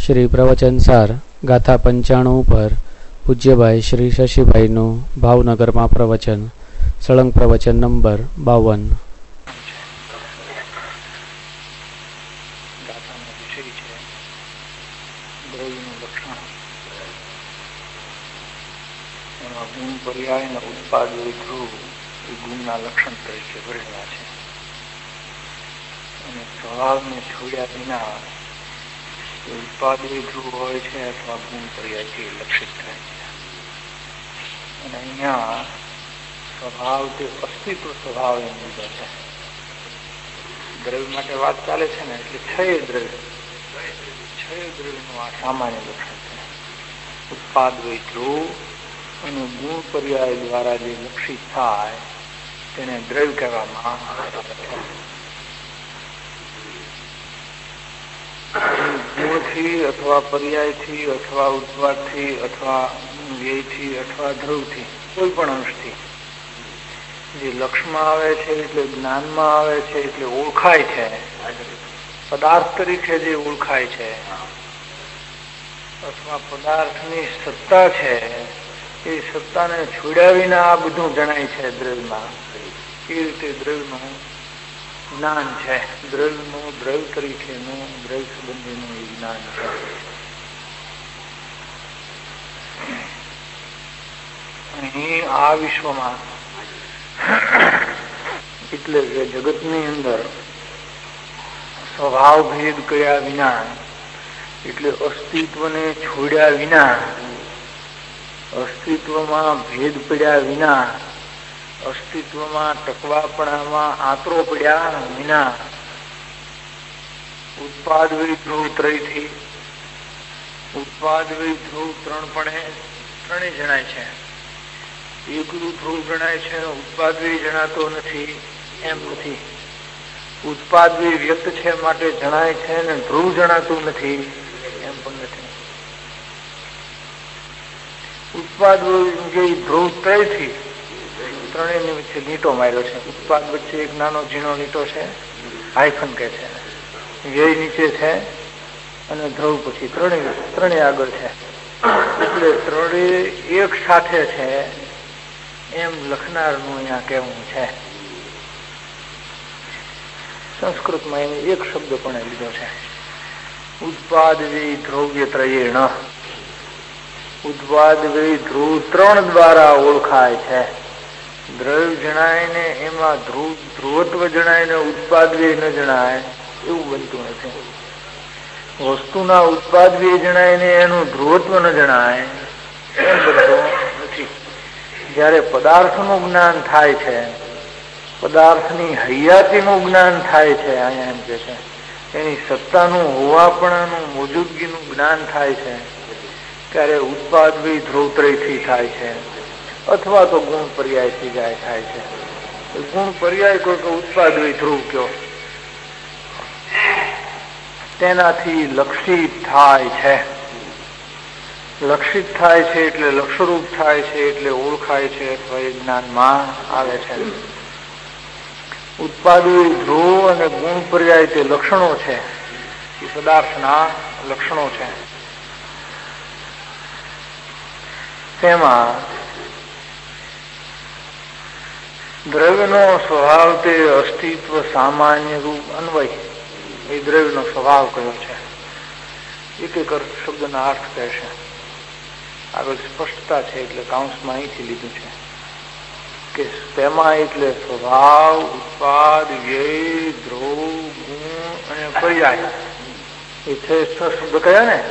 શ્રી પ્રવચનસાર ગાથા 95 પર પૂજ્યભાઈ શ્રી શશીભાઈનું ભાવનગરમાં પ્રવચન, સળંગ પ્રવચન નંબર 52. પર્યાય ઉત્પાદ ધ્રુવ એ ગુણના લક્ષણ તરીકે ભરેલા છે અને સ્વભાવને છોડ્યા વિના ઉત્પાદ ધ્રુવ હોય છે અથવા ગુણ પર્યાયથી લક્ષિત થાય છે. અને અહીંયા સ્વભાવ તે અસ્તિત્વ સ્વભાવ એમ લીધો છે. દ્રવ્ય માટે વાત ચાલે છે ને, એટલે છ દ્રવ્યનું આ સામાન્ય લક્ષણ છે. ઉત્પાદ ધ્રુવ અને ગુણ પર્યાય દ્વારા જે લક્ષિત થાય તેને દ્રવ્ય કહેવામાં આવે છે. ગુણથી અથવા પર્યાયથી અથવા ઉત્પાદથી અથવા વ્યયથી અથવા ધ્રુવથી કોઈ પણ અંશથી જે લક્ષમાં આવે છે, એટલે જ્ઞાનમાં આવે છે, એટલે ઓળખાય છે, પદાર્થ તરીકે જે ઓળખાય છે અથવા પદાર્થની સત્તા છે, એ સત્તાને છોડ્યા વિના આ બધું જણાય છે દ્રવ્યમાં. એ રીતે દ્રવ્યનું જ્ઞાન છે. દ્રવ્યનું દ્રવ્ય તરીકેનું દ્રવ્ય સંબંધીનું એ જ્ઞાન છે. અહીં આ વિશ્વમાં એટલે કે જગતની અંદર સ્વભાવ ભેદ કર્યા વિના, એટલે અસ્તિત્વને છોડ્યા વિના, અસ્તિત્વમાં ભેદ પડ્યા વિના, અસ્તિત્વમાં ટકવાપણામાં આંતરો પડ્યા વિના ઉત્પાદ ધ્રુવ ત્રયથી, ઉત્પાદ ધ્રુવ ત્રણે જણાય છે. એકલું ધ્રુવ જણાય છે, ઉત્પાદ જણાતો નથી એમ નથી. ઉત્પાદ વ્યક્ત છે માટે જણાય છે ને ધ્રુવ જણાતું નથી એમ પણ નથી. ઉત્પાદ ધ્રુવ ત્રયથી ત્રણેયની વચ્ચે લીટો માર્યો છે. ઉત્પાદ વચ્ચે એક નાનો ઝીણો લીટો છે, હાયફન કે છે, વ્યય નીચે છે અને ધ્રુવ પછી ત્રણેય આગળ છે. એટલે ત્રણેય એક સાથે છે એમ લખનારનું અહીંયા કહેવું છે. સંસ્કૃતમાં એને એક શબ્દ પણ લીધો છે, ઉત્પાદ ધ્રુવ્ય ત્રયેણ. ઉત્પાદ ધ્રુવ ત્રણ દ્વારા ઓળખાય છે. દ્રવ્ય જણાય ને એમાં ધ્રુવત્વ જણાય ને ઉત્પાદ ન જણાય એવું બનતું નથી. વસ્તુના ઉત્પાદ જણાય ને એનું ધ્રુવત્વ ન જણાય એમ બનતું નથી. જયારે પદાર્થનું જ્ઞાન થાય છે, પદાર્થની હૈયાતીનું જ્ઞાન થાય છે, અહીંયા એમ કે છે એની સત્તાનું હોવાપણાનું મોજૂદગીનું જ્ઞાન થાય છે, ત્યારે ઉત્પાદ ધ્રુવત્રયથી થાય છે અથવા તો ગુણ પર્યાયથી થાય છે. ગુણ પર્યાય કોઈ કે ઉત્પાદ ધ્રુવ કયો, તેનાથી લક્ષિત થાય છે. લક્ષિત થાય છે એટલે લક્ષરૂપ થાય છે, એટલે ઓળખાય છે અથવા એ જ્ઞાનમાં આવે છે. ઉત્પાદ ધ્રુવ અને ગુણ પર્યાય તે લક્ષણો છે, એ પદાર્થના લક્ષણો છે. તેમાં દ્રવ્યનો સ્વભાવ તે અસ્તિત્વ સામાન્ય રૂપ અન્વય, એ દ્રવ્યનો સ્વભાવ કયો છે. એક એક શબ્દના અર્થ કહેશે. આગળ સ્પષ્ટતા છે એટલે કાઉન્સમાં અહીંથી લીધું છે કે તેમાં એટલે સ્વભાવ, ઉત્પાદ, વ્યય, ધ્રુવ, ગુણ અને પર્યાય, એ 6 શબ્દ કયા ને,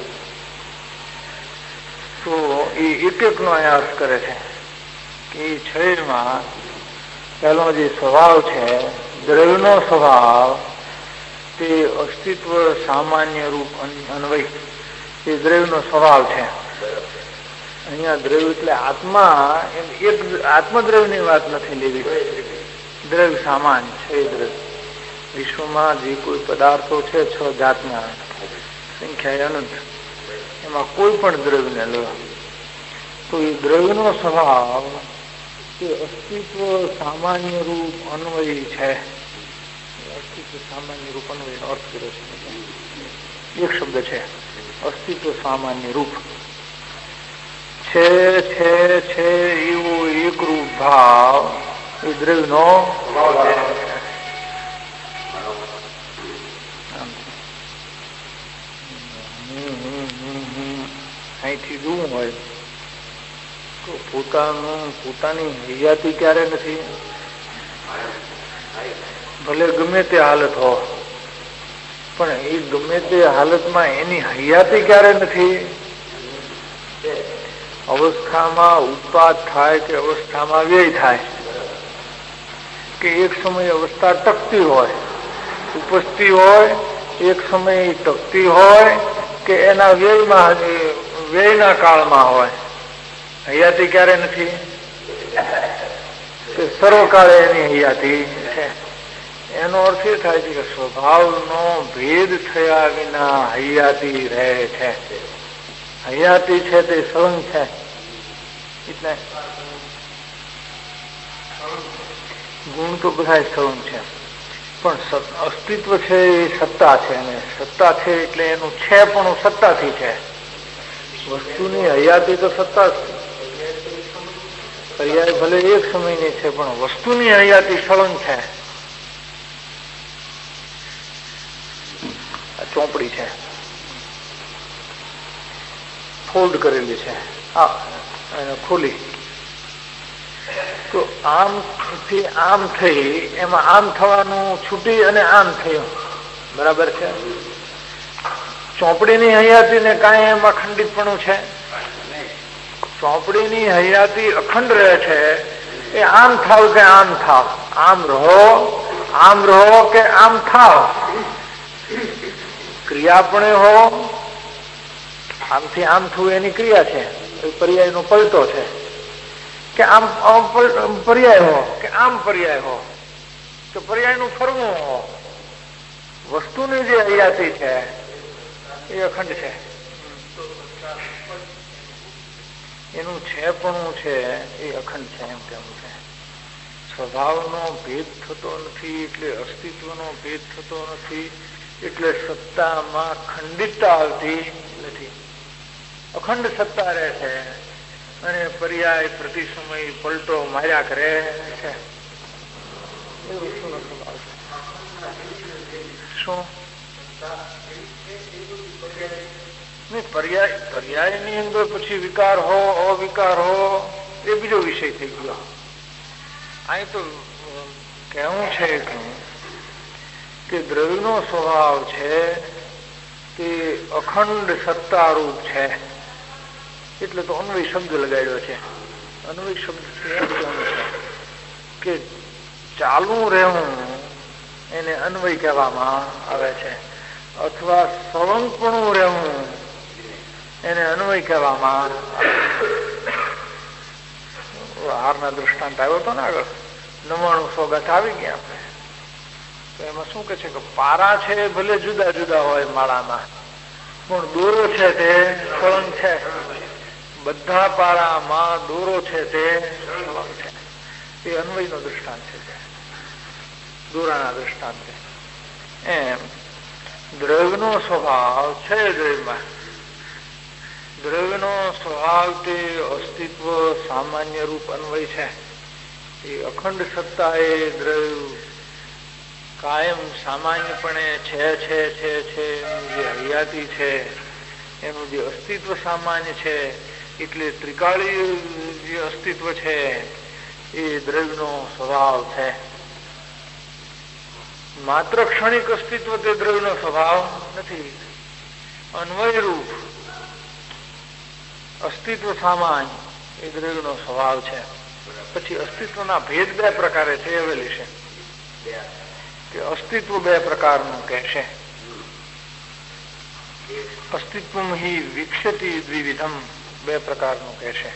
તો એ એક નો અર્થ કરે છે કે એ 6માં પહેલો જે સ્વભાવ છે, દ્રવ્યનો સ્વભાવ તે અસ્તિત્વ સામાન્ય રૂપ અન્વય, એ દ્રવ્યનો સ્વભાવ છે. અહીંયા દ્રવ્ય એટલે આત્મા, એમ એક આત્મદ્રવ્યની વાત નથી લેવી. દ્રવ્ય સામાન્ય છે. દ્રવ્ય વિશ્વમાં જે કોઈ પદાર્થો છે 6 જાતના, સંખ્યા અનંત, એમાં કોઈ પણ દ્રવ્યને લો તો એ દ્રવ્યનો સ્વભાવ તે અસ્તિત્વ સામાન્ય રૂપ અન્વયી છે. અસ્તિત્વ સામાન્ય રૂપ અન્વયનો અર્થ કર્યો છે. એક શબ્દ છે, અસ્તિત્વ સામાન્ય રૂપ છે. એવો એક રૂપ ભાવ એ દ્રવ્યનો અહીંથી જોવું હોય તો પોતાની હૈયાતી ક્યારે નથી, ભલે ગમે તે હાલત હો, પણ એ ગમે તે હાલતમાં એની હૈયાતી ક્યારે નથી. અવસ્થામાં ઉત્પાદ થાય કે અવસ્થામાં વ્યય થાય, કે એક સમય અવસ્થા ટકતી હોય, ઉપજતી હોય, એક સમય ટકતી હોય કે એના વ્યયના કાળમાં હોય, હૈયાતી ક્યારે નથી. કે સર્વકાળે એની હૈયાતી છે. એનો અર્થ એ થાય છે કે સ્વભાવનો ભેદ થયા વિના હૈયાતી રહે છે. હૈયાતી છે તે સળંગ છે, એટલે ગુણ તો બધા સળંગ છે, પણ અસ્તિત્વ છે એ સત્તા છે, અને સત્તા છે એટલે એનું છે પણ સત્તાથી છે. વસ્તુની હયાતી તો સત્તા જ, પર્યાય ભલે એક સમયની છે પણ વસ્તુની હયાતી સળંગ છે. આ ચોપડી છે, ફોલ્ડ કરેલી છે, એને ખોલી તો આમથી આમ થઈ, એમાં આમ થવાનું છૂટી અને આમ થયું, બરાબર છે. ચોપડીની હયાતી ને કાંઈ એમાં ખંડિતપણું છે? ચોપડીની હયાતી અખંડ રહે છે. એ આમ થાવ કે આમ થાવ, આમ રહો કે આમ થાવ, ક્રિયા પણ હો, આમથી આમ થવું એની ક્રિયા છે, પર્યાયનો પલટો છે. કે આમ પર્યાય હો કે આમ પર્યાય હો કે પર્યાયનું ફરવું હો, વસ્તુની જે હયાતી છે એ અખંડ છે. એનું છે પણ છે એ અખંડ છે, એમ કેવું છે. સ્વભાવનો ભેદ થતો નથી એટલે અસ્તિત્વનો ભેદ થતો નથી, એટલે સત્તામાં ખંડિતતા આવતી નથી, અખંડ સત્તા રહે છે. અને પર્યાય પ્રતિ સમય પલટો માર્યા કરે છે. એ વસ્તુનો સ્વભાવ છે. શું પર્યાયની અંદર પછી વિકાર હો અવિકાર હો એ બીજો વિષય થઈ ગયો. અહીં તો કહેવું છે કે દ્રવ્યનો સ્વભાવ છે તે અખંડ સત્તારૂપ છે, એટલે તો અન્વય શબ્દ લગાડ્યો છે. અન્વય શબ્દ કે ચાલુ રહેવું એને અન્વય કહેવામાં આવે છે, અથવા સળંગપણું રહેવું એને અન્વય કહેવામાં આવે છે. હારના દૃષ્ટાંત આવ્યો હતો ને આગળ, 99 સોગાત આવી ગયા આપણે. તો એમાં શું કે છે કે પારા છે ભલે જુદા જુદા હોય માળામાં, પણ દોરો છે તે સળંગ છે. બધા પારામાં દોરો છે તે સળંગ છે. એ અન્વયનો દૃષ્ટાંત છે, દોરાના દૃષ્ટાંત છે. એમ દ્રવ્યનો સ્વભાવ છે, દ્રવ્યનો સ્વભાવ તે અસ્તિત્વ સામાન્ય રૂપ અન્વય છે. એ અખંડ સત્તા એ દ્રવ્ય કાયમ સામાન્યપણે છે એનું જે હયાતી છે, એનું જે અસ્તિત્વ સામાન્ય છે, એટલે ત્રિકાળી જે અસ્તિત્વ છે એ દ્રવ્યનો સ્વભાવ છે. માત્ર ક્ષણિક અસ્તિત્વ તે દ્રવ્યનો સ્વભાવ નથી. અન્વય રૂપ અસ્તિત્વ સામાન્ય એ દ્રવ્યનો સ્વભાવ છે. પછી અસ્તિત્વના ભેદ બે પ્રકારે છે, આવેલી છે કે અસ્તિત્વ બે પ્રકારનું કહેશે. અસ્તિત્વમ હિ વિક્ષતિ દ્વિવિધમ, બે પ્રકારનું કહેશે.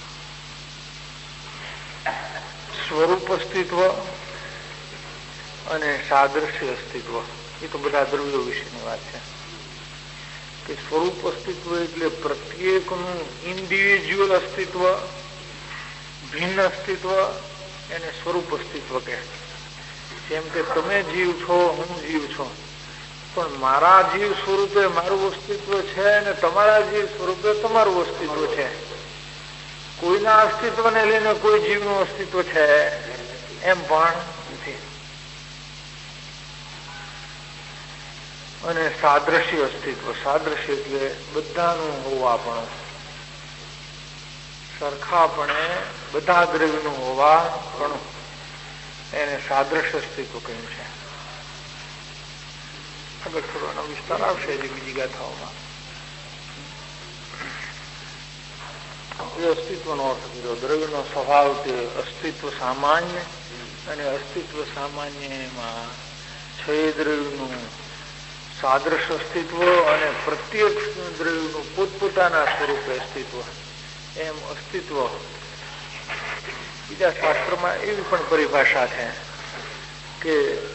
સ્વરૂપ અસ્તિત્વ અને સાદૃશ્ય અસ્તિત્વ. એ તો બધા દ્રવ્યો વિશેની વાત છે. કે સ્વરૂપ અસ્તિત્વ એટલે પ્રત્યેકનું ઇન્ડિવિજ્યુઅલ અસ્તિત્વ, ભિન્ન અસ્તિત્વ, એને સ્વરૂપ અસ્તિત્વ કહે. જેમ કે તમે જીવ છો, હું જીવ છું, પણ મારા જીવ સ્વરૂપે મારું અસ્તિત્વ છે ને તમારા જીવ સ્વરૂપે તમારું અસ્તિત્વ છે. કોઈના અસ્તિત્વને લઈને કોઈ જીવનું અસ્તિત્વ છે એમ પણ નથી. અને સાદ્રશ્ય અસ્તિત્વ, સાદ્રશ્ય એટલે બધાનું હોવા પણ, સરખાપણે બધા દ્રવ્યનું હોવા પણ, એને સાદ્રશ્ય અસ્તિત્વ કહ્યું છે. આગળ થોડો એનો વિસ્તાર આવશે બીજી ગાથાઓમાં. એ અસ્તિત્વનો અર્થ કર્યો. દ્રવ્યનો સ્વભાવ તે અસ્તિત્વ સામાન્ય, અને અસ્તિત્વ સામાન્યમાં છે દ્રવ્યનું સાદ્રશ્ય અસ્તિત્વ અને પ્રત્યેક દ્રવ્યનું પોતપોતાના સ્વરૂપે અસ્તિત્વ. એમ અસ્તિત્વ બીજા શાસ્ત્રમાં એવી પણ પરિભાષા છે કે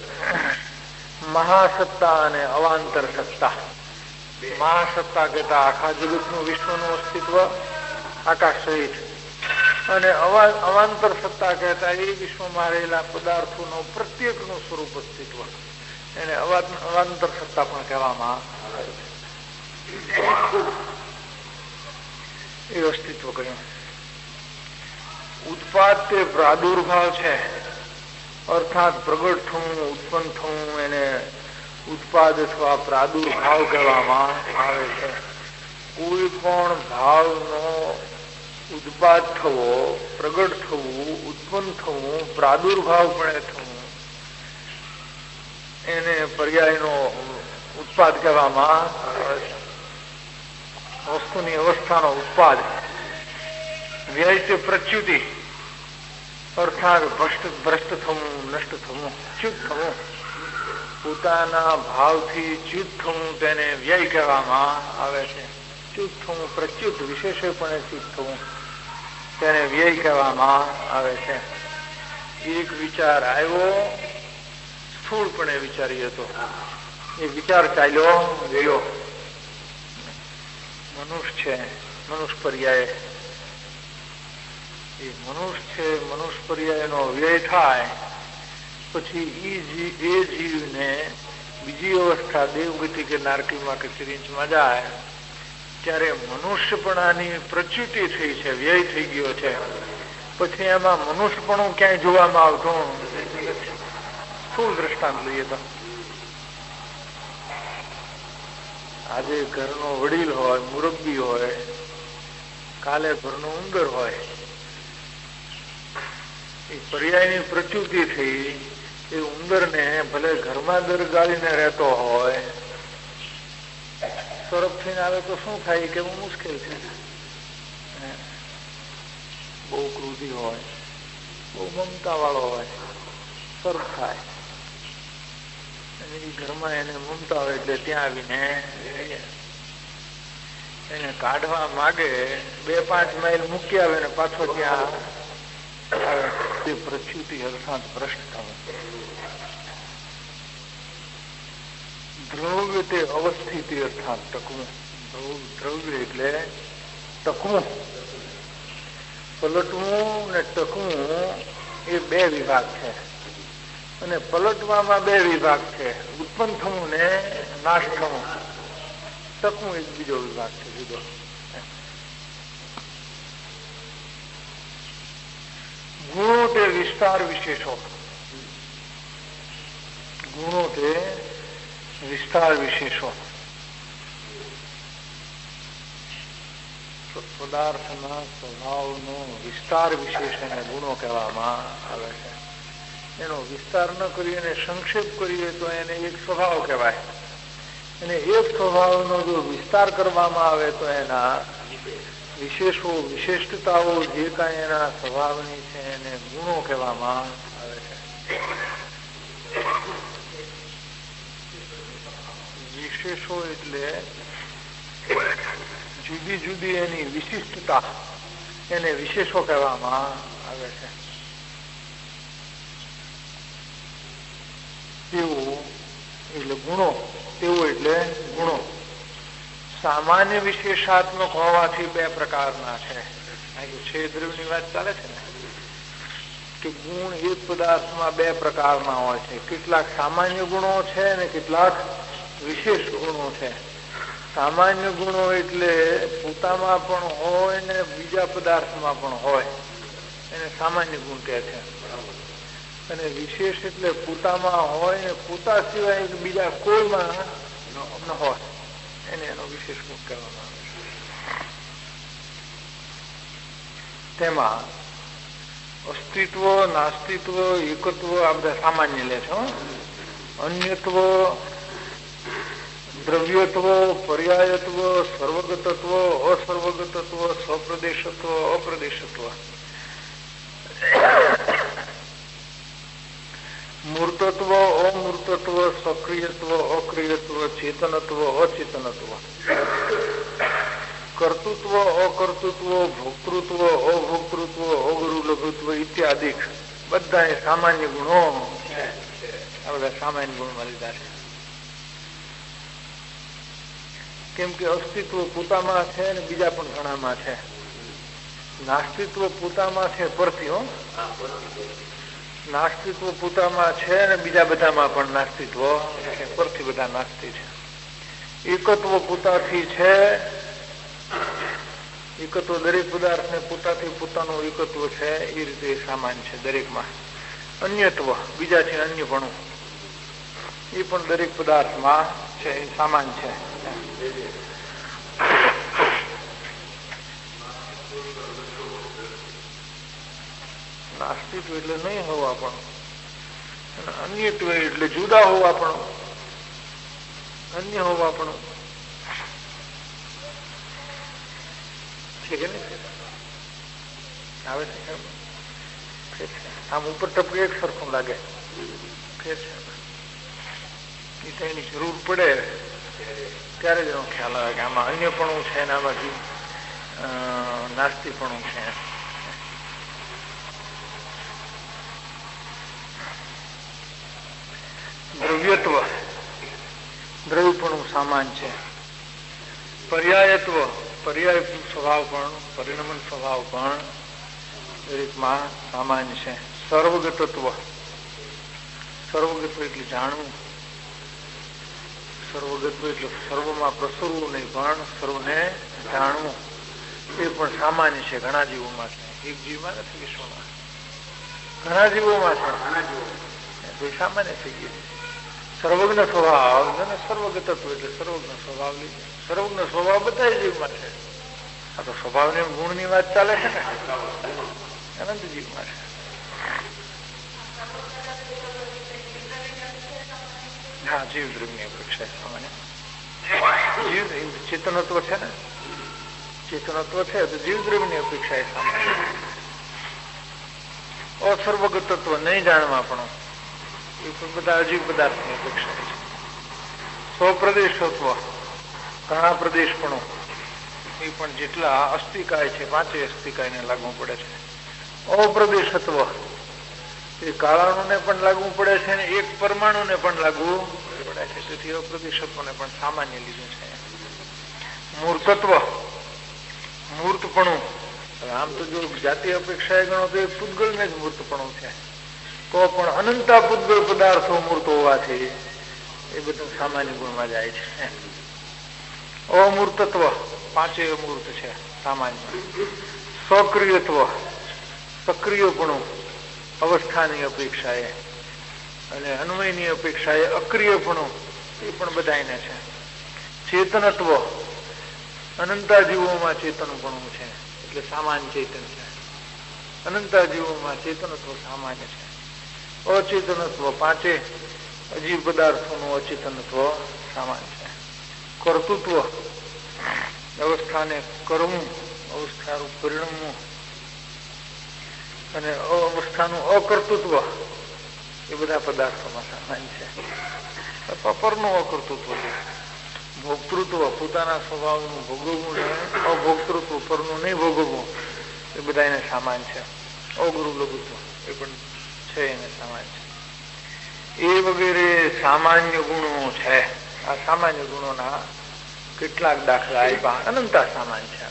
મહાસત્તા અને અવાંતર સત્તા. મહાસત્તા કહેતા આખા જગતનું વિશ્વનું અસ્તિત્વ આકાશ સહિત, અને અવાંતર સત્તા કહેતા એ વિશ્વમાં રહેલા પદાર્થોનો પ્રત્યેકનું સ્વરૂપ અસ્તિત્વ, એને અવાંતર સત્તા પણ કહેવામાં આવે છે. એ અસ્તિત્વ કહ્યું. ઉત્પાદ તે પ્રાદુર્ભાવ છે, અર્થાત પ્રગટ થવું, ઉત્પન્ન થવું, એને ઉત્પાદ અથવા પ્રાદુર્ભાવ કહેવામાં આવે છે. કોઈ પણ ભાવનો ઉત્પાદ થવો, પ્રગટ થવું, ઉત્પન્ન થવું, પ્રાદુર્ભાવ પણ થવું, એને પર્યાયનો ઉત્પાદ કહેવામાં આવે છે. વસ્તુની અવસ્થાનો ઉત્પાદ. વ્યય તે પ્રચ્યુતિ, અર્થાત ભ્રષ્ટ થવું, નષ્ટ થવું, ચ્યુત થવું, પોતાના ભાવથી ચ્યુત થવું તેને વ્યય કહેવામાં આવે છે. ચ્યુત થવું, પ્રચ્યુત વિશેષપણે ચ્યુત થવું તેને વ્યય કહેવામાં આવે છે. એક વિચાર આવ્યો, સ્થૂળપણે વિચારી હતો, એ વિચાર ચાલ્યો ગયો. મનુષ્ય છે, મનુષ્ય પર્યાય, એ મનુષ્ય છે, મનુષ્ય પર્યાયનો વ્યય થાય પછી એ જીવને બીજી અવસ્થા દેવગતિ કે નારકીમાં કે સિરિંચમાં જાય ત્યારે મનુષ્યપણાની પ્રચ્યુતિ થઈ છે, વ્યય થઈ ગયો છે. પછી એમાં મનુષ્યપણું ક્યાંય જોવામાં આવતું. શું દ્રષ્ટાંત લઈએ તો આજે ઘરનો વડીલ હોય, મુરબ્બી હોય, કાલે ઘરનો ઉંદર હોય, એ પર્યાયની પ્રચ્યુતિ થઈ. એ ઉંદરને ભલે ઘરમાં દરગાળીને રહેતો હોય, તરફ થઈને આવે તો શું થાય કે મુશ્કેલ છે. બહુ ક્રોધી હોય, બહુ મમતા વાળો હોય, તરફ થાય. ઘરમાં એને મમતા હોય એટલે ત્યાં આવીને એને કાઢવા માગે, 2-5 માઇલ મૂકી આવે ને પાછો ત્યાં તે પ્રચ્યુતિ અર્થાત ભ્રષ્ટ થવું. દ્રવ્ય તે અવસ્થિતિ અર્થાત ટકવું. દ્રવ્ય એટલે ટકવું. પલટવું ને ટકવું એ 2 વિભાગ છે, અને પલટવામાં 2 વિભાગ છે, ઉત્પન્ન થવું ને નાશ થવું. ટકવું એક બીજો વિભાગ છે, જુદો. ગુણો તે વિસ્તાર વિશેષો. ગુણો તે વિસ્તાર વિશેષો. પદાર્થના સ્વભાવનો વિસ્તાર વિશેષ એને ગુણો કહેવામાં આવે છે. એનો વિસ્તાર ન કરીએ અને સંક્ષેપ કરીએ તો એને એક સ્વભાવ કહેવાય. અને એક સ્વભાવનો જો વિસ્તાર કરવામાં આવે તો એના વિશેષો, વિશિષ્ટતાઓ જે કાંઈ એના સ્વભાવની છે એને ગુણો કહેવામાં આવે છે. વિશેષો એટલે જુદી જુદી એની વિશિષ્ટતા, એને વિશેષો કહેવામાં આવે છે. તેવું એટલે ગુણો, તેવું એટલે ગુણો. સામાન્ય વિશેષાત્મક હોવાથી 2 પ્રકારના છે. દ્રવ્યની વાત ચાલે છે ને કે ગુણ એક પદાર્થમાં 2 પ્રકારના હોય છે. કેટલાક સામાન્ય ગુણો છે અને કેટલાક વિશેષ ગુણો છે. સામાન્ય ગુણો એટલે પોતામાં પણ હોય ને બીજા પદાર્થમાં પણ હોય, એને સામાન્ય ગુણ કહે છે. અને વિશેષ એટલે પોતામાં હોય ને પોતા સિવાય બીજા કોઈમાં ન હોય, એને એનો વિશેષ ગુણ કહેવામાં આવે છે. તેમાં અસ્તિત્વ, નાસ્તિત્વ, એકત્વ આ બધા સામાન્ય લે છે. અન્યત્વ, દ્રવ્યત્વ, પર્યાયત્વ, સર્વગતત્વ, અસર્વગતત્વ, સ્વપ્રદેશત્વ, અપ્રદેશત્વ, મૂર્તત્વ, અમૂર્તત્વ, સક્રિયત્વ, અક્રિયત્વ, ચેતનત્વ, અચેતનત્વ, કર્તૃત્વ, અકર્તૃત્વ, ભોક્તૃત્વ, અભોક્તૃત્વ, અગુરુ લઘુત્વ ઇત્યાદિ બધા સામાન્ય ગુણો આ બધા સામાન્ય ગુણમાં લીધા છે. કેમ કે અસ્તિત્વ પોતામાં છે ને બીજા પણ ઘણામાં છે. નાસ્તિત્વ પોતામાં છે પરથી, નાસ્તિત્વ પોતામાં છે ને બીજા બધામાં પણ નાસ્તિત્વ પરથી બધા નાસ્તિ છે. એકત્વ પોતાથી છે, એકત્વ દરેક પદાર્થ ને પોતાથી પોતાનું એકત્વ છે, એ રીતે સામાન્ય છે દરેકમાં. અન્યત્વ બીજા છે, અન્યપણું એ પણ દરેક પદાર્થમાં છે, એ સામાન્ય છે. નાસ્તિત્વ એટલે નહીં હોવા પણ, અન્યત્વ એટલે જુદા હોવા પણ, અન્ય હોવા પણ છે કે નહીં? આવે છે આમ ઉપર ટપકે એક સરખું લાગે ફેર છે. એની જરૂર પડે ત્યારે જ એનો ખ્યાલ આવે કે આમાં અન્યપણું છે ને આમાં નાસ્તિપણું છે. દ્રવ્યત્વ દ્રવ્યપણું સામાન્ય છે. પર્યાયત્વ પર્યાય સ્વભાવ પણ, પરિણમન સ્વભાવ પણ દરેકમાં સામાન્ય છે. સર્વગતત્વ સર્વગત્વ એટલે જાણવું, સર્વગત્વ એટલે સર્વમાં પ્રસરવું નહીં પણ સર્વને જાણવું, એ પણ સામાન્ય છે. ઘણા જીવોમાં છે, એક જીવમાં નથી, વિશ્વમાં ઘણા જીવોમાં છે, સામાન્ય થઈ ગયું. સર્વજ્ઞ સ્વભાવ અને સર્વગતત્વ એટલે સર્વજ્ઞ સ્વભાવ લીધે. સર્વજ્ઞ સ્વભાવ બધા જીવમાં છે. આ તો સ્વભાવની ગુણની વાત ચાલે છે ને, અનંત જીવમાં છે. હા, જીવ દ્રવ્યની અપેક્ષા સામાન્ય. જીવ ચેતનત્વ છે ને, ચેતનત્વ છે તો જીવ દ્રવ્યની અપેક્ષા એ સામાન્ય. અસર્વગતત્વ નહીં જાણવા પણ એ પણ બધા અજીવ પદાર્થની અપેક્ષા છે. સ્વપ્રદેશત્વ ઘણા પ્રદેશપણો એ પણ જેટલા અસ્થિકાય છે, પાંચે અસ્થિકાયને લાગુ પડે છે. અપ્રદેશત્વ એ કાળાણુને પણ લાગુ પડે છે ને એક પરમાણુને પણ લાગુ પડે છે, તેથી અપ્રદેશત્વને પણ સામાન્ય લીધું છે. મૂર્તત્વ મૂર્તપણું, આમ તો જો જાતિ અપેક્ષા એ ગણો તો એ પૂતગલને જ મૂર્તપણું છે, તો પણ અનંતા પૂતગલ પદાર્થો મૂર્ત હોવાથી એ બધું સામાન્ય ગુણમાં જાય છે. અમૂર્તત્વ પાંચે અમૂર્ત છે સામાન્ય. સક્રિયત્વ સક્રિયપણું અવસ્થાની અપેક્ષાએ અને અન્વયની અપેક્ષાએ અક્રિયપણું એ પણ બધાને છે. ચેતનત્વ અનંતા જીવોમાં ચેતનપણું છે એટલે સામાન્ય ચેતન છે. અનંતા જીવોમાં ચેતનત્વ સામાન્ય છે. અચેતનત્વ પાંચે અજીવ પદાર્થોનું અચેતનત્વ સામાન્ય છે. કર્તૃત્વ અવસ્થાને કરવું, અવસ્થાનું પરિણમવું અને અવસ્થાનું અકર્તૃત્વ એ બધા પદાર્થોમાં સામાન્ય છે. પરનું અકર્તૃત્વ છે. ભોક્તૃત્વ પોતાના સ્વભાવનું ભોગવવું ને અભોક્તૃત્વ પરનું નહીં ભોગવવું એ બધા એને સામાન્ય છે. અગુરુ લઘુત્વ એ પણ છે, એને સામાન્ય છે. એ વગેરે સામાન્ય ગુણો છે. આ સામાન્ય ગુણોના કેટલાક દાખલા આપ્યા, અનંતા સામાન્ય છે.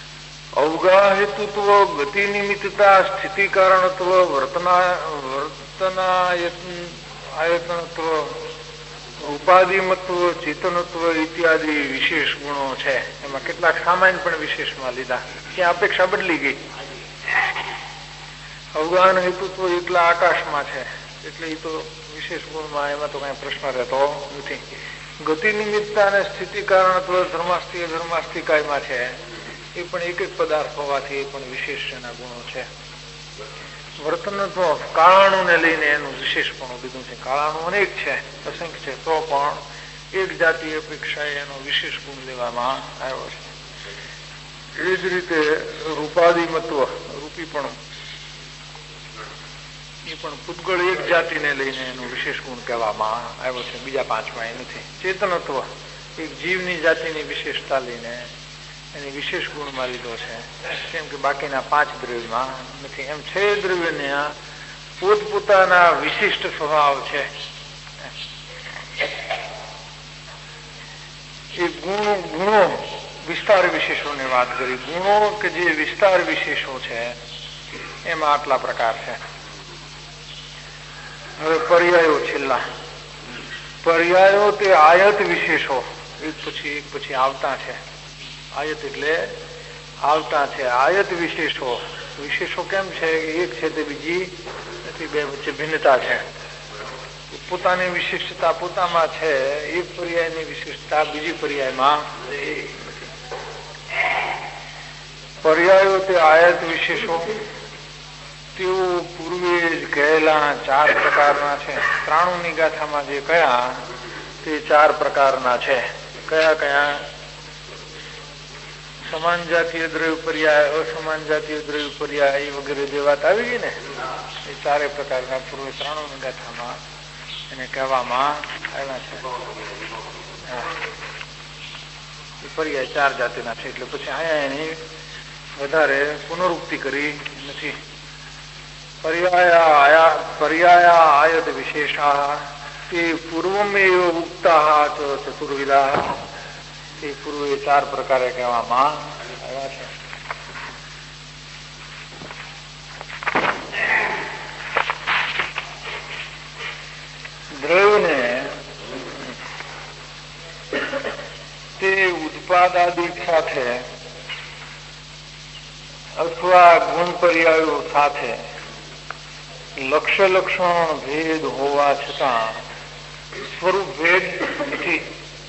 અવગા હેતુત્વ, ગતિ નિમિત્તતા, સ્થિતિ કારણત્વ, આયતનત્વ, ઉપાધિમત્વ, ચેતનત્વ ઇત્યાદિ વિશેષ ગુણો છે. એમાં કેટલાક સામાન્ય પણ વિશેષમાં લીધા. ત્યાં અપેક્ષા બદલી ગઈ. અવગાહન હેતુત્વ એટલા આકાશમાં છે એટલે એ તો વિશેષ ગુણમાં એમાં તો કઈ પ્રશ્ન રહેતો નથી. ગતિ નિમિત્તા અને સ્થિતિ કારણત્વ ધર્માસ્થી અધર્માસ્થી કાયમાં છે. એ પણ એક એક પદાર્થ હોવાથી એ પણ વિશેષ એના ગુણો છે. વર્તનત્વ કાળાણુને લઈને એનું વિશેષપણું લીધું છે. કાળાણુ અનેક છે, અસંખ્ય છે, તો પણ એક જાતિ અપેક્ષાએ એનો વિશેષ ગુણ લેવામાં આવ્યો છે. એ જ રીતે રૂપાદિમત્વ, રૂપીપણું, એ પણ પૂતગળ એક જાતિને લઈને એનો વિશેષ ગુણ કહેવામાં આવ્યો છે. બીજા પાંચમાં એ નથી. ચેતનત્વ એક જીવની જાતિની વિશેષતા લઈને એની વિશેષ ગુણમાં લીધો છે, કેમ કે બાકીના પાંચ દ્રવ્યમાં નથી. એમ છે દ્રવ્યને પોતપોતાના વિશિષ્ટ સ્વભાવ છે. એ ગુણો વિસ્તાર વિશેષોની વાત કરી. ગુણો કે જે વિસ્તાર વિશેષો છે એમાં આટલા પ્રકાર છે. હવે પર્યાયો છેલ્લા. પર્યાયો તે આયત વિશેષો એક પછી આવતા છે. આયત એટલે આવતા છે. આયત વિશેષો, વિશેષો કેમ છે કે એક છે તે બીજી નથી, બે વચ્ચે ભિન્નતા છે. પોતાની વિશિષ્ટતા પોતામાં છે, એક પર્યાયની વિશિષ્ટતા બીજી પર્યાયમાં નથી. પર્યાયો તે આયત વિશેષો તેઓ પૂર્વે જ કહેલા ચાર પ્રકારના છે. 93ની ગાથામાં જે કયા તે ચાર પ્રકારના છે. કયા કયા? સમાન જાતીય દ્રવ્ય પર્યાય, અસમાન જાતીય દ્રવ્ય પર્યાય વગેરે જે વાત આવી ગઈ ને, એ ચારે પ્રકારના પૂર્વે 93ની ગાથામાં એને કહેવામાં આવ્યા છે. પર્યાય ચાર જાતિના છે એટલે પછી અહીંયા એની વધારે પુનરુક્તિ કરી નથી. પર્યાયા આયત વિશેષા તે પૂર્વમેવ ઉક્તા ચતુર્વિધા, એ પૂર્વે ચાર પ્રકારે કહેવામાં આવ્યા છે. દ્રવ્યને તે ઉત્પાદાદિક સાથે અથવા ગુણ પર્યાયો સાથે લક્ષ્ય લક્ષણ ભેદ હોવા છતાં સ્વરૂપ ભેદ નથી.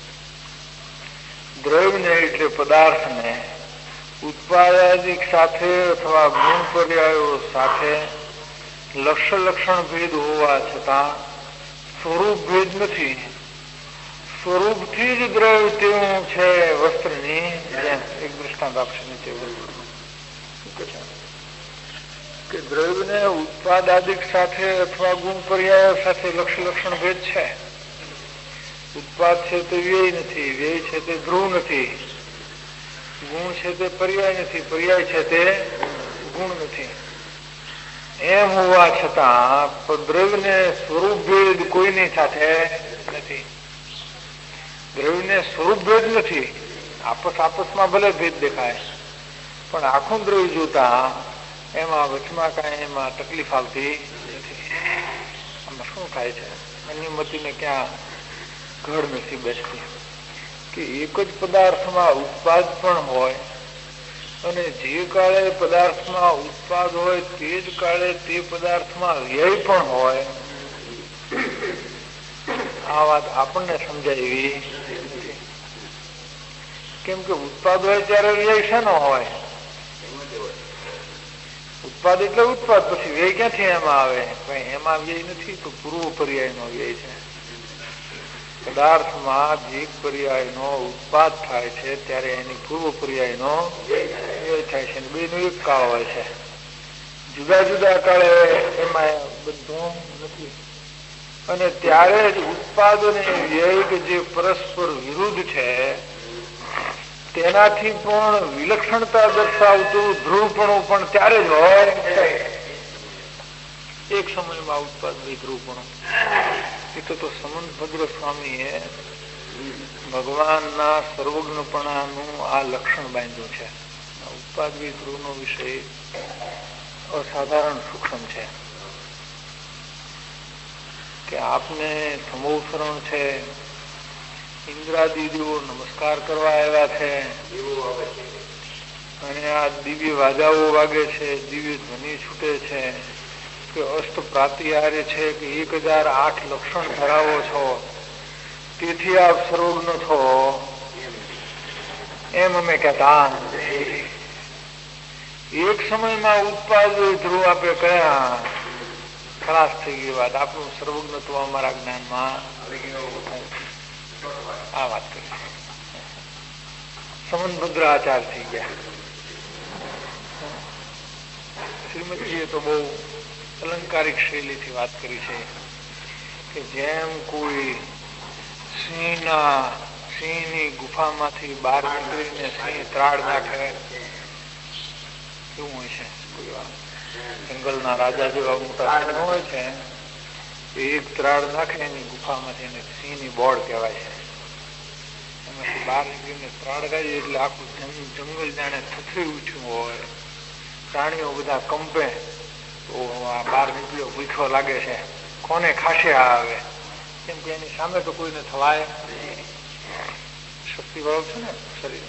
દ્રવ્યને એટલે પદાર્થને ઉત્પાદાદિક સાથે અથવા ગુણ પર્યાયો સાથે લક્ષ્ય લક્ષણ ભેદ હોવા છતાં સ્વરૂપ ભેદ નથી. સ્વરૂપથી જ દ્રવ્ય તેવું છે વસ્ત્રની જેમ. એક દૃષ્ટાંત આપશે નીચે કે દ્રવ્યને ઉત્પાદાદિક સાથે અથવા ગુણ પર્યાયો સાથે લક્ષ્ય લક્ષણ ભેદ છે. ઉત્પાદ છે તે વ્યય નથી, વ્યય છે તે ધ્રુવ નથી, ગુણ છે તે પર્યાય નથી, પર્યાય છે તે ગુણ નથી. એમ હોવા છતાં દ્રવ્યને સ્વરૂપ ભેદ કોઈની સાથે નથી. દ્રવ્યને સ્વરૂપ ભેદ નથી. આપસમાં ભલે ભેદ દેખાય પણ આખું દ્રવ્ય જોતા એમાં વચમાં કાંઈ એમાં તકલીફ આવતી નથી. આમાં શું થાય છે? અન્યમતીને ક્યાં ઘર નથી બેસતી કે એક જ પદાર્થમાં ઉત્પાદ પણ હોય અને જે કાળે પદાર્થમાં ઉત્પાદ હોય તે જ કાળે તે પદાર્થમાં વ્યય પણ હોય. આ વાત આપણને સમજાય એવી નથી. કેમ કે ઉત્પાદ હોય ત્યારે વ્યય શેનો હોય? ઉત્પાદ એટલે ઉત્પાદ, પછી વ્યય ક્યાંથી એમાં આવે? એમાં વ્યય નથી, તો પૂર્વ પર્યાયનો વ્યય છે. પદાર્થમાં જે પર્યાયનો ઉત્પાદ થાય છે ત્યારે એની પૂર્વ પર્યાયનો વ્યય થાય છે. બેનું એક કાળ હોય છે. જુદા જુદા કાળે એમાં બધું નથી. અને ત્યારે જ ઉત્પાદ અને વ્યય કે જે પરસ્પર વિરુદ્ધ છે તેનાથી પણ વિલક્ષણતા દર્શાવતું ધ્રુવપણું પણ ત્યારે જ હોય. એક સમયમાં ઉત્પાદ ધ્રુવપણું એ તો સમંત ભદ્ર સ્વામીએ ભગવાનના સર્વજ્ઞપણાનું આ લક્ષણ બાંધ્યું છે. ઉત્પાદ ધ્રુવનો વિષય અસાધારણ સૂક્ષ્મ છે. કે આપને સમૂહ શરણ છે, ઇન્દ્રાદી દેવો નમસ્કાર કરવા આવ્યા છે, અને આ દિવ્ય વાજાઓ વાગે છે, દિવ્ય ધ્વનિ છૂટે છે, કે અષ્ટ પ્રાતિહાર્ય છે, કે 1008 લક્ષણ ધરાવો છો, તેથી આપ સર્વજ્ઞ છો, એમ અમે કહેતા. એક સમયમાં ઉત્પાદ ધ્રુવ આપે કયા ખલાસ થઈ ગઈ વાત. આપણું સર્વજ્ઞત્વ અમારા જ્ઞાનમાં આ વાત કરી. સમનભદ્ર આચાર થઈ ગયા. શ્રીમદજીએ તો બહુ અલંકારિક શૈલીથી વાત કરી છે કે જેમ કોઈ સિંહની ગુફામાંથી બહાર નીકળીને સિંહ ત્રાડ નાખે એવું હોય છે. જંગલના રાજા જેવા મોટા સિંહ હોય છે, એક ત્રાડ નાખે એની ગુફામાંથી, એને સિંહની બોર્ડ કહેવાય છે. એમાંથી બહાર નીકળીને ત્રાડ ગાય એટલે આખું જંગલ જાણે થથરી ઉઠ્યું હોય, પ્રાણીઓ બધા કંપે. તો આ બહાર નીકળ્યો ભૂખો લાગે છે, કોને ખાશે આવે, કેમ કે એની સામે તો કોઈને થવાય શક્તિ વાળું છે ને શરીર.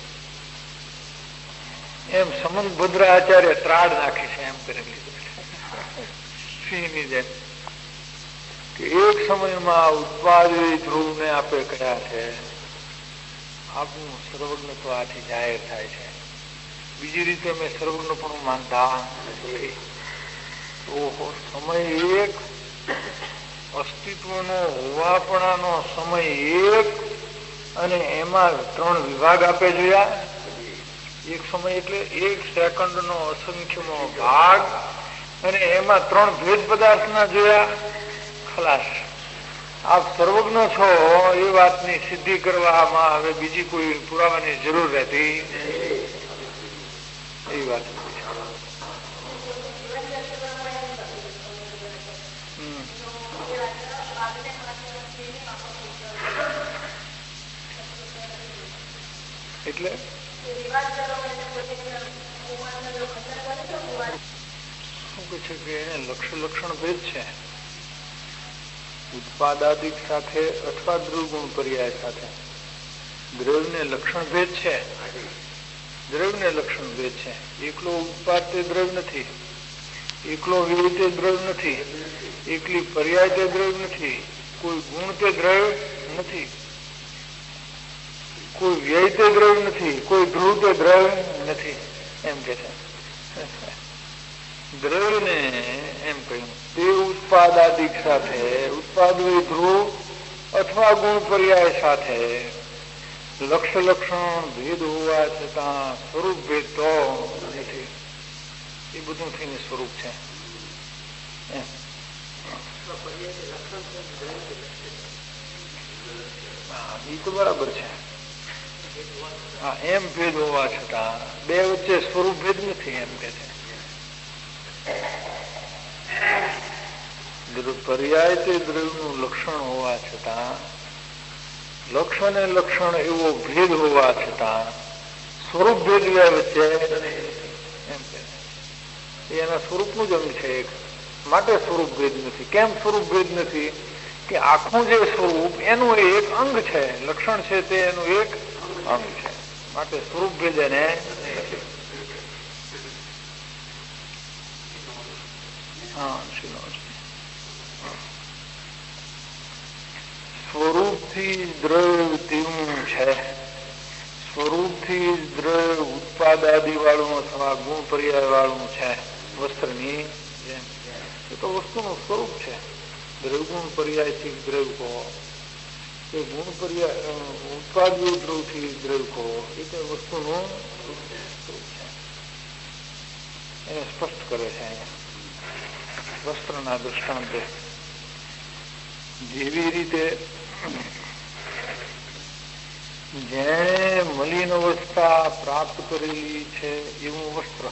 એમ સમનભદ્ર આચાર્ય ત્રાડ નાખી છે એમ કરી સિંહની જેમ. કે એક સમયમાં ઉત્પાદી ધ્રુવને આપે કયા છે, આપનું સર્વજ્ઞત્વ આથી જાહેર થાય છે. બીજી રીતે અમે સર્વજ્ઞ પણ માનતા નથી. ઓહો, સમય એક, અસ્તિત્વનો હોવાપણાનો સમય એક, અને એમાં 3 વિભાગ આપે જોયા. એક સમય એટલે 1 સેકન્ડનો અસંખ્યનો ભાગ, અને એમાં 3 ભેદ પદાર્થના જોયા. ખલાસ. આપ સર્વજ્ઞ છો એ વાતની સિદ્ધિ કરવામાં હવે બીજી કોઈ પુરાવાની જરૂર રહેતી એ વાત. એટલે શું કે છે કે એને લક્ષણ ભેદ છે, ઉત્પાદાદિક સાથે અથવા દ્રવગુણ પર્યાય સાથે. દ્રવ્યને લક્ષણ ભેદ છે, દ્રવ્યને લક્ષણ ભેદ છે. એકલો ઉત્પાદ તે દ્રવ્ય નથી, એકલો વિવિધ તે દ્રવ્ય નથી, એકલી પર્યાય તે દ્રવ્ય નથી, કોઈ ગુણ તે દ્રવ્ય નથી, કોઈ વ્યય તે દ્રવ્ય નથી, કોઈ ધ્રુવ તે દ્રવ્ય નથી. એમ કે છે દ્રવ્યને એમ કહ્યું તે ઉત્પાદાદિક સાથે, ઉત્પાદ ધ્રુવ અથવા ગુણ પર્યાય સાથે લક્ષણ ભેદ હોવા છતાં સ્વરૂપ ભેદ તો નથી. એ બધું થઈને સ્વરૂપ છે. એ તો બરાબર છે. હા, એમ ભેદ હોવા છતાં બે વચ્ચે સ્વરૂપ ભેદ નથી એમ કે છે. પર્યાય તે દ્રવ્યનું લક્ષણ હોવા છતાં, લક્ષણ એ લક્ષણ એવો ભેદ હોવા છતાં સ્વરૂપ ભેદ વચ્ચે એમ કે એના સ્વરૂપનું જ અંગ છે એક, માટે સ્વરૂપ ભેદ નથી. કેમ સ્વરૂપ ભેદ નથી? કે આખું જે સ્વરૂપ એનું એક અંગ છે, લક્ષણ છે તે એનું એક અંગ છે, માટે સ્વરૂપ ભેદ એને નથી. સ્વરૂપથી દ્રવ્ય તેવું છે, સ્વરૂપથી દ્રવ્ય ઉત્પાદાદિ વાળું અથવા ગુણ પર્યાય વાળું છે. વસ્ત્રની જેમ એ તો વસ્તુનું સ્વરૂપ છે. દ્રવ્ય ગુણ પર્યાયથી દ્રવ્ય કહો, એ ગુણ પર્યાય ઉત્પાદીય દ્રવ્યથી દ્રવ્ય કહો, એ તો વસ્તુનું સ્વરૂપ છે. એને સ્પષ્ટ કરે છે અહીંયા વસ્ત્રના દૃષ્ટાંતે. જેવી રીતે જેણે મલિન અવસ્થા પ્રાપ્ત કરેલી છે એવું વસ્ત્ર,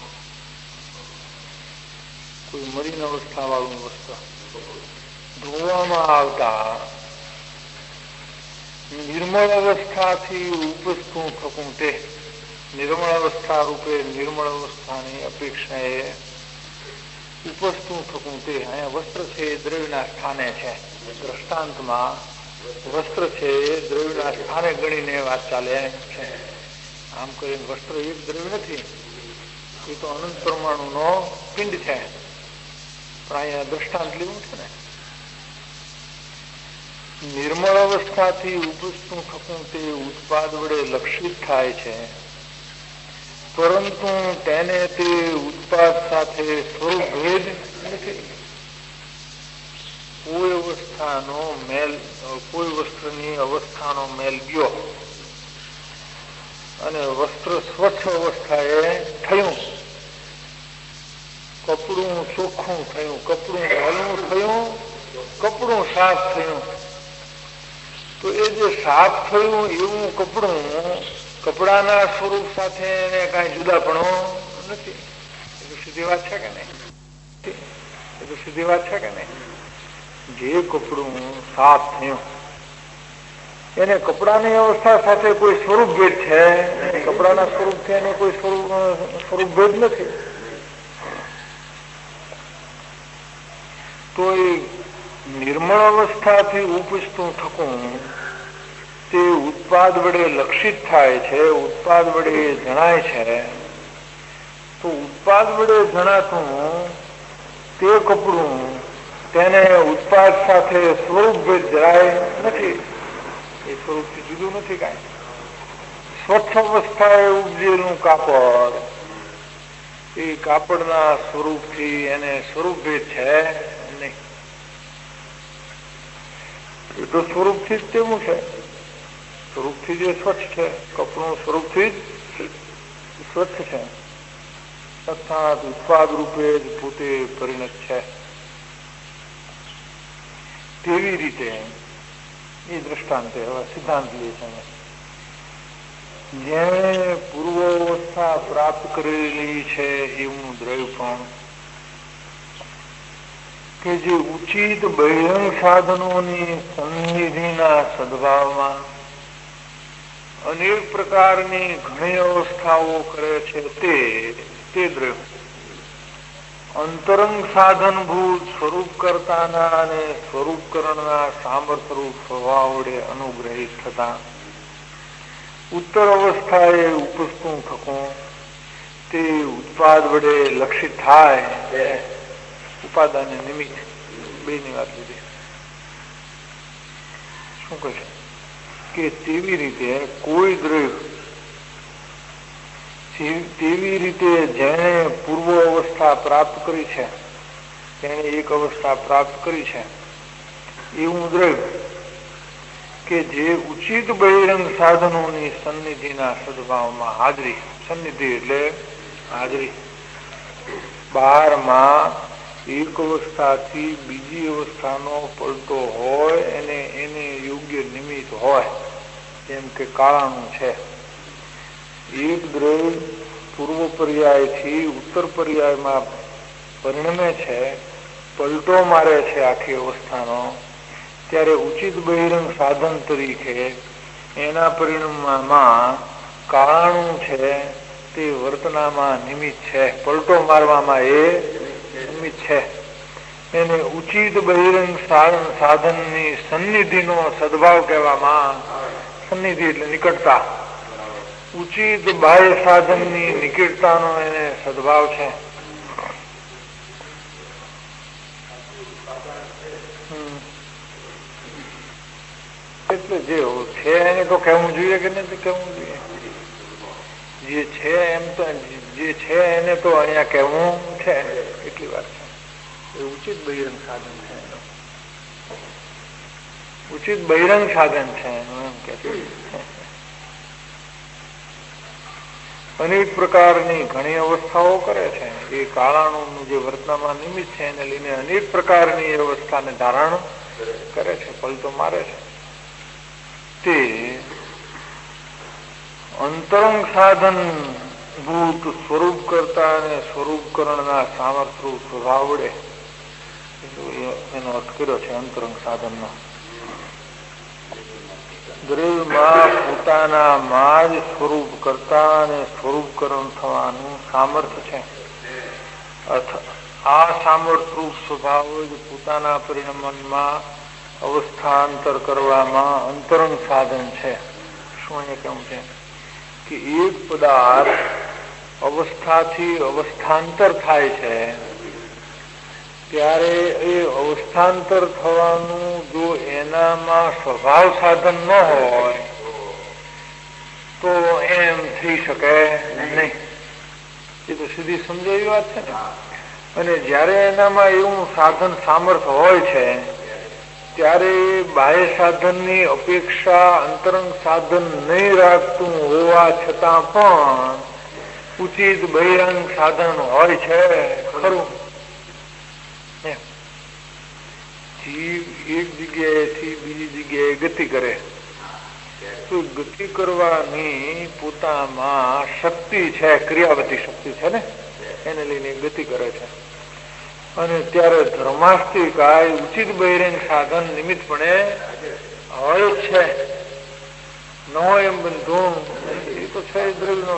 કોઈ મલિન અવસ્થા વાળું વસ્ત્ર ધોવામાં આવતા નિર્મળ અવસ્થાથી ઉપજતું થતું તે નિર્મળ અવસ્થા રૂપે નિર્મળ અવસ્થાની અપેક્ષાએ ઉપજતું થતું તે અહીંયા વસ્ત્ર છે એ દ્રવ્યના સ્થાને છે. દ્રષ્ટાંતમાં વસ્ત્ર છે એ દ્રવ્યના સ્થાને ગણીને વાત ચાલે છે. આમ કરીને વસ્ત્ર એક દ્રવ્ય નથી, એ તો અનંત પરમાણુનો પિંડ છે, પણ અહીંયા દ્રષ્ટાંત લેવું છે ને. નિર્મળ અવસ્થાથી ઉપજતું થતું તે ઉત્પાદ વડે લક્ષિત થાય છે, પરંતુ તેને તે ઉત્પાદ સાથે સ્વરૂપ ભેદ નથી. કોઈ અવસ્થાનો મેલ, કોઈ વસ્ત્રની અવસ્થાનો મેલ ગયો અને વસ્ત્ર સ્વચ્છ અવસ્થાએ થયું, કપડું ચોખ્ખું થયું, કપડું મેલું થયું, કપડું સાફ થયું, તો એ જે સાફ થયું એવું કપડું કપડાના સ્વરૂપ સાથે એને કાંઈ જુદાપણો નથી. એ તો સીધી વાત છે કે નહીં? એ તો સીધી વાત છે કે નહીં? જે કપડું સાફ થયું એને કપડાની અવસ્થા સાથે કોઈ સ્વરૂપ ભેદ છે, કપડાના સ્વરૂપથી એને કોઈ સ્વરૂપ ભેદ નથી. તો એ નિર્મળ અવસ્થાથી ઉપજતું થકું તે ઉત્પાદ વડે લક્ષિત થાય છે, ઉત્પાદ વડે જણાય છે. તો ઉત્પાદ વડે જણાતું તે કપડું તેને ઉત્પાદ સાથે સ્વરૂપ ભેદ જરાય નથી, એ સ્વરૂપથી જુદું નથી કાંઈ. સ્વચ્છ અવસ્થાએ ઉપજેલું કાપડ એ કાપડના સ્વરૂપથી એને સ્વરૂપ ભેદ છે નહીં. એ તો સ્વરૂપથી જ તેવું છે, સ્વરૂપથી જે સ્વચ્છ છે, કપડું સ્વરૂપથી જ સ્વચ્છ છે, અર્થાત ઉત્પાદ રૂપે જ પોતે પરિણત છે. તેવી રીતે એ દ્રષ્ટાંતે હવે સિદ્ધાંત લે છે. જેણે પૂર્વાવસ્થા પ્રાપ્ત કરેલી છે એવું દ્રવ્ય પણ કે જે ઉચિત બહિરંગ સાધનોની સન્નિધિના સદભાવમાં અનેક પ્રકારની ઘણી અવસ્થાઓ કરે છે, તે દ્રવ્ય અંતરંગ સાધનભૂત સ્વરૂપ કરતાના અને સ્વરૂપકરણના સામર્થ્યરૂપ સ્વભાવ વડે અનુગ્રહિત થતા ઉત્તર અવસ્થાએ ઉપજતું થકું તે ઉત્પાદ વડે લક્ષિત થાય. ઉપાદાન નિમિત્ત બેની વાત લીધી. શું કહે છે કે તેવી રીતે કોઈ દ્રવ્ય, તેવી રીતે જેણે પૂર્વ અવસ્થા પ્રાપ્ત કરી છે, તેણે એક અવસ્થા પ્રાપ્ત કરી છે એવું દ્રવ્ય કે જે ઉચિત બહિરંગ સાધનોની સન્નિધિના સદભાવમાં હાજરી, સન્નિધિ એટલે હાજરી, બહારમાં એક અવસ્થાથી બીજી અવસ્થાનો પલટો હોય અને એને યોગ્ય નિમિત્ત હોય, જેમ કે કાળાનું છે. એક દ્રવ્ય પૂર્વ પર્યાયથી ઉત્તર પર્યાયમાં પરિણમે છે, પલટો મારે છે આખી અવસ્થાનો, ત્યારે ઉચિત બહિરંગ સાધન તરીકે એના પરિણામમાં કાળાનું છે તે વર્તનામાં નિમિત્ત છે, પલટો મારવામાં એ નિમિત્ત છે. એને ઉચિત બહિરંગ સાધનની સન્નિધિનો સદભાવ કહેવામાં. સન્નિધિ એટલે નિકટતા, ઉચિત બાહ્ય સાધનની નિકટતાનો એને સદભાવ છે. એટલે જે છે એને તો કહેવું જોઈએ કે નથી કહેવું જોઈએ? જે છે એમ તો જે છે એને તો અહીંયા કહેવું છે, એટલી વાત છે. એ ઉચિત બહિરંગ સાધન છે, ઉચિત બહિરંગ સાધન છે એનું એમ કે. અનેક પ્રકારની ઘણી અવસ્થાઓ કરે છે. એ કાળાનું જે વર્તનામાં નિમિત્ત છે એને લઈને અનેક પ્રકારની અવસ્થાને ધારણ કરે છે, પલટો મારે છે. તે અંતરંગ સાધન ભૂત સ્વરૂપ કરતા અને સ્વરૂપકરણના સામર્થ્ય સ્વભાવ વડે એનો અર્થ કર્યો છે. અંતરંગ સાધનનો દ્રવ્યમાં પોતાનામાં જ સ્વરૂપ કરતા અને સ્વરૂપકરણ થવાનું સામર્થ્ય છે. આ સામર્થ્ય સ્વભાવ જ પોતાના પરિણમનમાં અવસ્થાંતર કરવામાં અંતરંગ સાધન છે. શું અહીંયા કેમ છે કે એક પદાર્થ અવસ્થાથી અવસ્થાંતર થાય છે ત્યારે એ અવસ્થાંતર થવાનું જો એનામાં સ્વભાવ સાધન ન હોય તો એમ થઈ શકે નહીં. એ તો સીધી સમજાવી વાત છે ને. અને જયારે એનામાં એવું સાધન સામર્થ હોય છે ત્યારે બાહ્ય સાધનની અપેક્ષા અંતરંગ સાધન નહીં રાખતું હોવા છતાં પણ ઉચિત બહિરંગ સાધન હોય છે ખરું. જીવ એક જગ્યાએથી બીજી જગ્યાએ ગતિ કરે તો ગતિ કરવાની પોતામાં શક્તિ છે, ક્રિયાવતી શક્તિ છે ને, એને લઈને ગતિ કરે છે. અને ત્યારે ધર્માસ્તિકાય ઉચિત બહિરંગ સાધન નિમિત્તપણે હોય છે. ન હોય એમ બંધુ એ તો છે દ્રવ્યનો.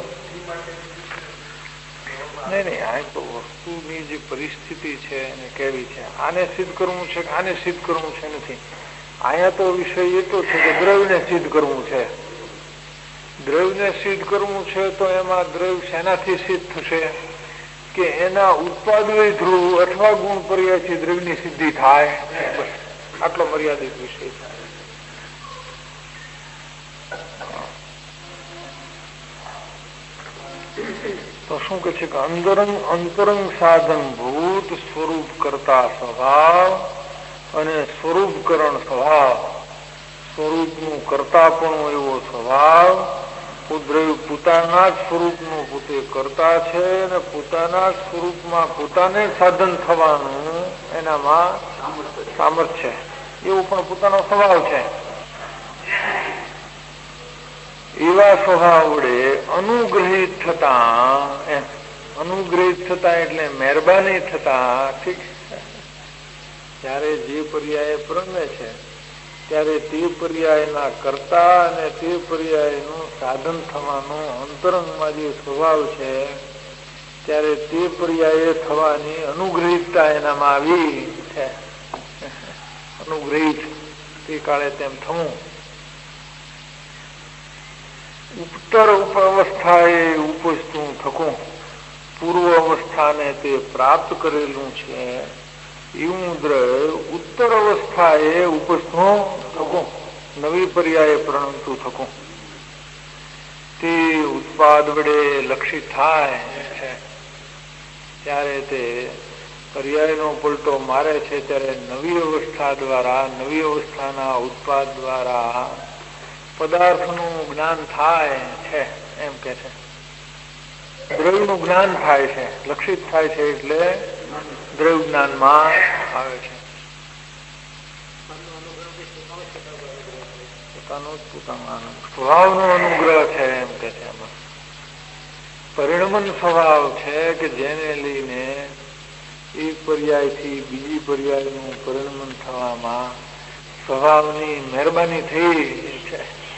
નહીં આ તો વસ્તુની જે પરિસ્થિતિ છે એને કેવી છે, આને સિદ્ધ કરવું છે કે આને સિદ્ધ કરવું છે નથી. અહીંયા તો વિષય એ તો છે કે દ્રવ્યને સિદ્ધ કરવું છે. દ્રવ્યને સિદ્ધ કરવું છે તો એમાં દ્રવ્ય શેનાથી સિદ્ધ થશે કે એના ઉત્પાદય ધ્રુવ અથવા ગુણ પર્યાયથી દ્રવ્યની સિદ્ધિ થાય. બસ આટલો મર્યાદિત વિષય છે. તો શું કે છે કે અંતરંગ સાધન ભૂત સ્વરૂપ કરતા સ્વભાવ અને સ્વરૂપકરણ સ્વભાવ, સ્વરૂપનું કરતાપણું એવો સ્વભાવ, દ્રવ્ય પોતાના જ સ્વરૂપનું પોતે કરતા છે અને પોતાના જ સ્વરૂપમાં પોતાને સાધન થવાનું એનામાં સામર્થ્ય છે. એવું પણ પોતાનો સ્વભાવ છે. એવા સ્વભાવ વડે અનુગ્રહિત થતા એટલે મહેરબાની થતા, ઠીક, ત્યારે જે પર્યાય પ્રમે છે ત્યારે તે પર્યાયના કરતા અને તે પર્યાયનું સાધન થવાનું અંતરંગમાં જે સ્વભાવ છે ત્યારે તે પર્યાય થવાની અનુગ્રહિતતા એનામાં આવી છે. અનુગ્રહિત તે કાળે તેમ થવું. ઉત્તર અવસ્થાએ ઉપજતું થકું, પૂર્વ અવસ્થાને તે પ્રાપ્ત કરેલું છે એવું દ્રવ્ય ઉત્તર અવસ્થાએ ઉપજતું થકું, નવી પર્યાય પ્રણમતું થકું, તે ઉત્પાદ વડે લક્ષિત થાય છે. ત્યારે તે પર્યાયનો પલટો મારે છે ત્યારે નવી અવસ્થા દ્વારા, નવી અવસ્થાના ઉત્પાદ દ્વારા પદાર્થનું જ્ઞાન થાય છે. એમ કે છે દ્રવ્યનું જ્ઞાન થાય છે, લક્ષિત થાય છે એટલે દ્રવ્ય જ્ઞાનમાં આવે છે. સ્વભાવનો અનુગ્રહ છે એમ કે છે. એમાં પરિણમન સ્વભાવ છે કે જેને લઈને એક પર્યાયથી બીજી પર્યાયનું પરિણમન થવામાં સ્વભાવની મહેરબાની થઈ છે,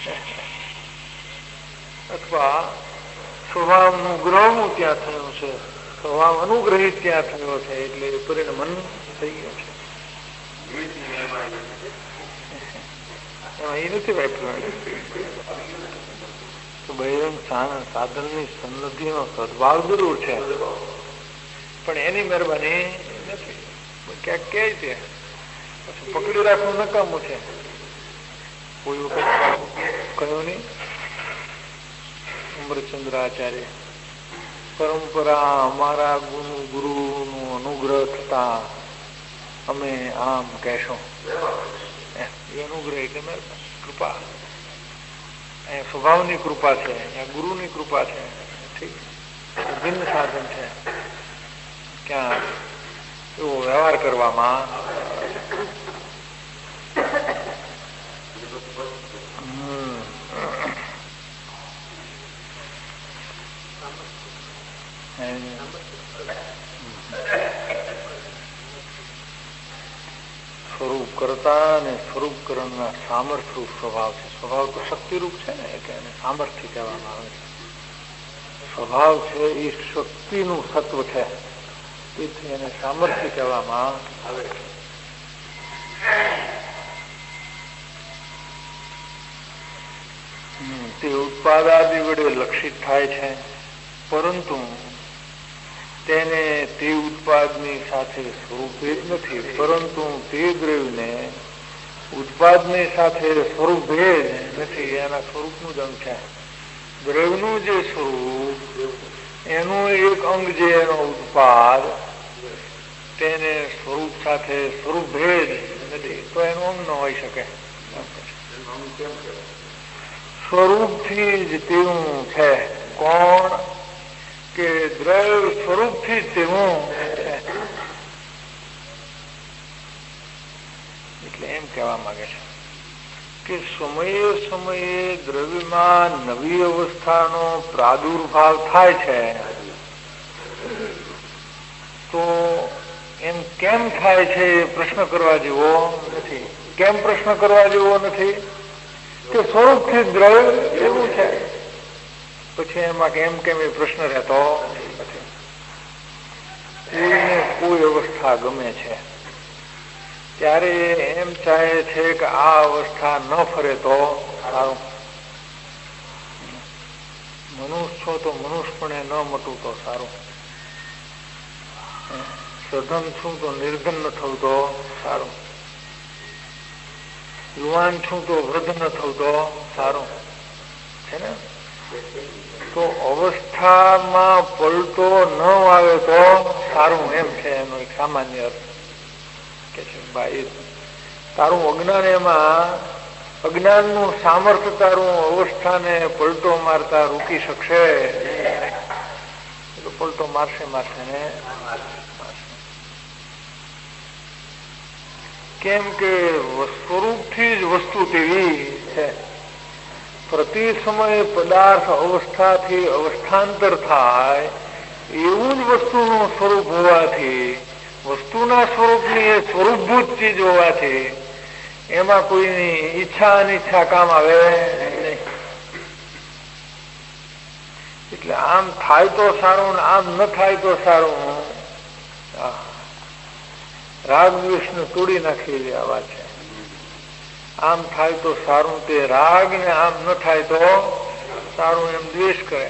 અથવા સ્વભાવનું ગ્રહણ ત્યાં થયું છે, સ્વભાવ અનુગ્રહિત ત્યાં થયો છે એટલે પરિણમન થઈ ગયું છે. એ નથી બહિરંગ સાધનની સન્નદ્ધિનો સદભાવ જરૂર છે પણ એની મહેરબાની નથી. ક્યાંક કે છે પછી પકડી રાખવું નકામું છે. કોઈ વખત કહ્યું નહીં અમરચંદ્રાચાર્ય, પરંપરા અમારા ગુરુનું અનુગ્રહ થતા અમે આમ કહેશું. એ અનુગ્રહ એટલે કૃપા, અહીંયા સ્વભાવની કૃપા છે, અહીંયા ગુરુની કૃપા છે. ઠીક, ભિન્ન સાધન છે. ક્યાં એવો વ્યવહાર કરવામાં સ્વરૂપ કરતા અને સ્વરૂપકરણના સામર્થ્ય સ્વભાવ છે. સ્વભાવ તો શક્તિરૂપ છે ને એટલે એને સામર્થ્ય કહેવામાં આવે છે. સ્વભાવ છે એ શક્તિનું સત્વ છે, તેથી એને સામર્થ્ય કહેવામાં આવે છે. તે ઉત્પાદાદિ વડે લક્ષિત થાય છે, પરંતુ તેને તે ઉત્પાદની સાથે સ્વરૂપભેદ નથી, પરંતુ તે દ્રવ્યને ઉત્પાદની સાથે સ્વરૂપભેદ નથી, એના સ્વરૂપનું જ અંગ છે. દ્રવ્યનું જે સ્વરૂપ એનું એક અંગ જે એનો ઉત્પાદ, તેને સ્વરૂપ સાથે સ્વરૂપભેદ નથી, તો એનું અંગ ન હોઈ શકે. સ્વરૂપથી જ તેવું છે. કોણ? કે દ્રવ્ય સ્વરૂપથી જ તેવું છે. એટલે એમ કહેવા માંગે છે કે સમયે સમયે દ્રવ્યમાં નવી અવસ્થાનો પ્રાદુર્ભાવ થાય છે, તો એમ કેમ થાય છે એ પ્રશ્ન કરવા જેવો નથી. કેમ પ્રશ્ન કરવા જેવો નથી? કે સ્વરૂપથી દ્રવ્ય એવું છે, પછી એમાં કેમ કેમ એ પ્રશ્ન રહેતો નથી. કોઈને કોઈ અવસ્થા ગમે છે ત્યારે એમ ચાહે છે કે આ અવસ્થા ન ફરે તો સારું. મનુષ્ય છો તો મનુષ્યપણે ન મટવું તો સારું. સધન છું તો નિર્ધન ન થવું તો સારું. યુવાન છું તો વૃદ્ધ ન થવું તો સારું છે ને. તો અવસ્થામાં પલટો ન આવે તો સારું, એમ છે એનો એક સામાન્ય અર્થ. કે છે ભાઈ તારું અજ્ઞાન, એમાં અજ્ઞાનનું સામર્થ્ય તારું અવસ્થાને પલટો મારતા રોકી શકશે? પલટો મારશે ને. કેમ કે સ્વરૂપથી જ વસ્તુ તેવી છે. પ્રતિ સમયે પદાર્થ અવસ્થાથી અવસ્થાંતર થાય એવું જ વસ્તુનું સ્વરૂપ હોવાથી, વસ્તુના સ્વરૂપની એ સ્વરૂપભૂત ચીજ હોવાથી એમાં કોઈની ઈચ્છા અનિચ્છા કામ આવે નહીં. એટલે આમ થાય તો સારું, આમ ન થાય તો સારું. રાગ દ્વેષને તોડી નાખી એવી આ વાત છે. આમ થાય તો સારું તે રાગ, ને આમ ન થાય તો સારું એમ દ્વેષ કરે.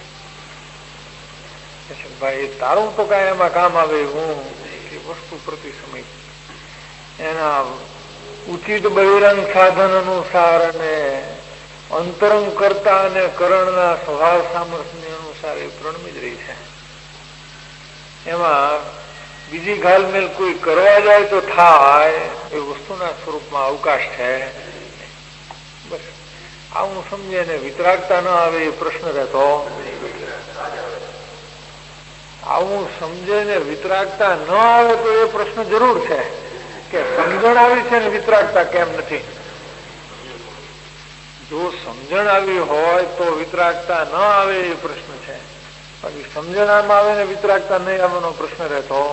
ભાઈ તારું તો કઈ એમાં કામ આવે હું વસ્તુ પ્રતિ સમય એના ઉચિત બહિરંગ સાધન અનુસાર અને અંતરંગ કરતા અને કરણના સ્વભાવ સામર્થ્ય અનુસાર એ પ્રણમી જ રહી છે. એમાં બીજી ઘાલમેલ કોઈ કરવા જાય તો થાય એ વસ્તુના સ્વરૂપમાં અવકાશ છે. બસ આવું સમજે ને વિતરાગતા ન આવે એ પ્રશ્ન રહેતો. આવું સમજે ને વિતરાગતા ન આવે તો એ પ્રશ્ન જરૂર છે કે સમજણ આવી છે ને વિતરાગતા કેમ નથી. જો સમજણ આવી હોય તો વિતરાગતા ન આવે એ પ્રશ્ન છે. બાકી સમજણ આમ આવે ને વિતરાગતા નહીં આવવાનો પ્રશ્ન રહેતો.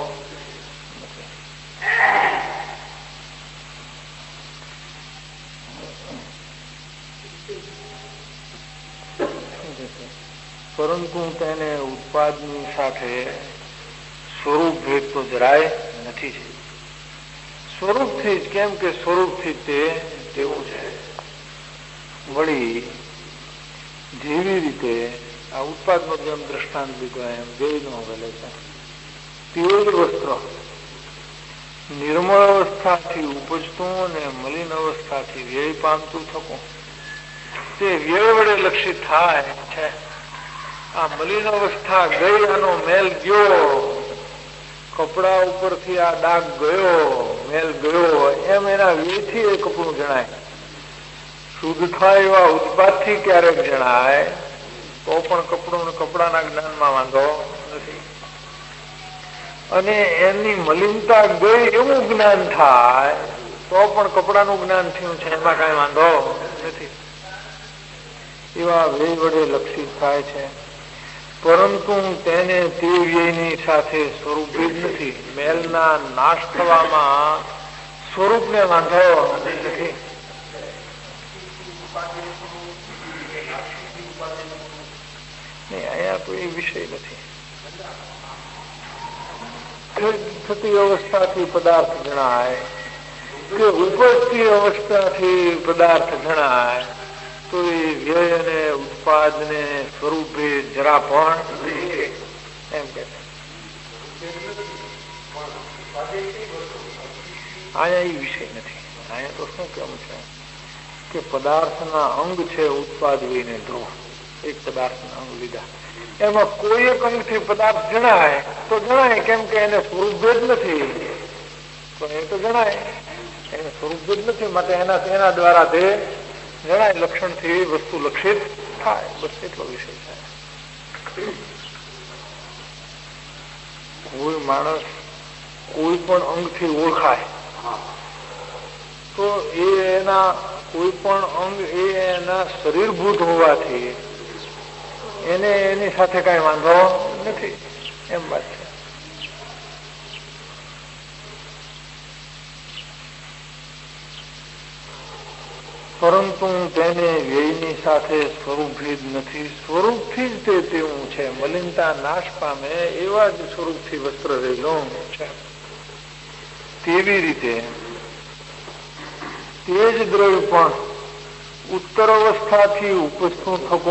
પરંતુ તેને ઉત્પાદની સાથે સ્વરૂપ ભેદ તો જરાય નથી છે. સ્વરૂપથી જ, કેમ કે સ્વરૂપથી તે તેવું છે. વળી જેવી રીતે આ ઉત્પાદનો જેમ દ્રષ્ટાંત લીધો એમ દેવીનો ગલે છે. તે જ વસ્ત્ર નિર્મળ અવસ્થાથી ઉપજતું અને મલિન અવસ્થાથી વ્યય પામતું થતું, તે વ્યય વડે લક્ષિત થાય છે. આ મલિન અવસ્થા ગઈ, આનો મેલ ગયો, કપડા ઉપરથી આ ડાઘ ગયો, મેલ ગયો, એમ એના વ્યયથી એ કપડું જણાય. શુદ્ધ થાય એવા ઉત્પાદથી ક્યારેક જણાય તો પણ કપડું કપડાના જ્ઞાનમાં વાંધો નથી. અને એની મલિનતા ગઈ એવું જ્ઞાન થાય તો પણ કપડાનું જ્ઞાન થયું છે એમાં કઈ વાંધો નથી. એવા વ્યય વડે લક્ષિત થાય છે, પરંતુ તેને તે વ્યયની સાથે સ્વરૂપ જ નથી. મેલના નાશ થવામાં સ્વરૂપને વાંધો નથી. અહીંયા કોઈ વિષય નથી. થતી અવસ્થાથી પદાર્થ જણાય કે ઉપજતી અવસ્થાથી પદાર્થ જણાય તો એ વ્યય અને ઉત્પાદ ને સ્વરૂપે જરા પણ એમ કે અહીંયા એ વિષય નથી. અહીંયા તો શું કેમ છે કે પદાર્થના અંગ છે ઉત્પાદ વિને ધ્રુવ. એક પદાર્થના અંગ લીધા, એમાં કોઈ એક અંગથી પદાર્થ જણાય તો જણાય, કેમ કે એને સ્વરૂપ ભેદ નથી. તો એ તો જણાય, એને સ્વરૂપ ભેદ નથી, માટે એના દ્વારા તે જણાય. લક્ષણથી વસ્તુ લક્ષિત થાય, બસ એટલો વિષય થાય. કોઈ માણસ કોઈ પણ અંગથી ઓળખાય તો એના કોઈ પણ અંગ એના શરીરભૂત હોવાથી એને એની સાથે કઈ વાંધો નથી, એમ વાત છે. પરંતુ તેને વ્યયની સાથે સ્વરૂપભેદ નથી. સ્વરૂપથી જ તે તેવું છે. મલિનતા નાશ પામે એવા જ સ્વરૂપથી વસ્ત્ર રહેલો છે. તેવી રીતે તે જ દ્રવ્ય પણ ઉત્તર અવસ્થાથી ઉપસ્થું થકો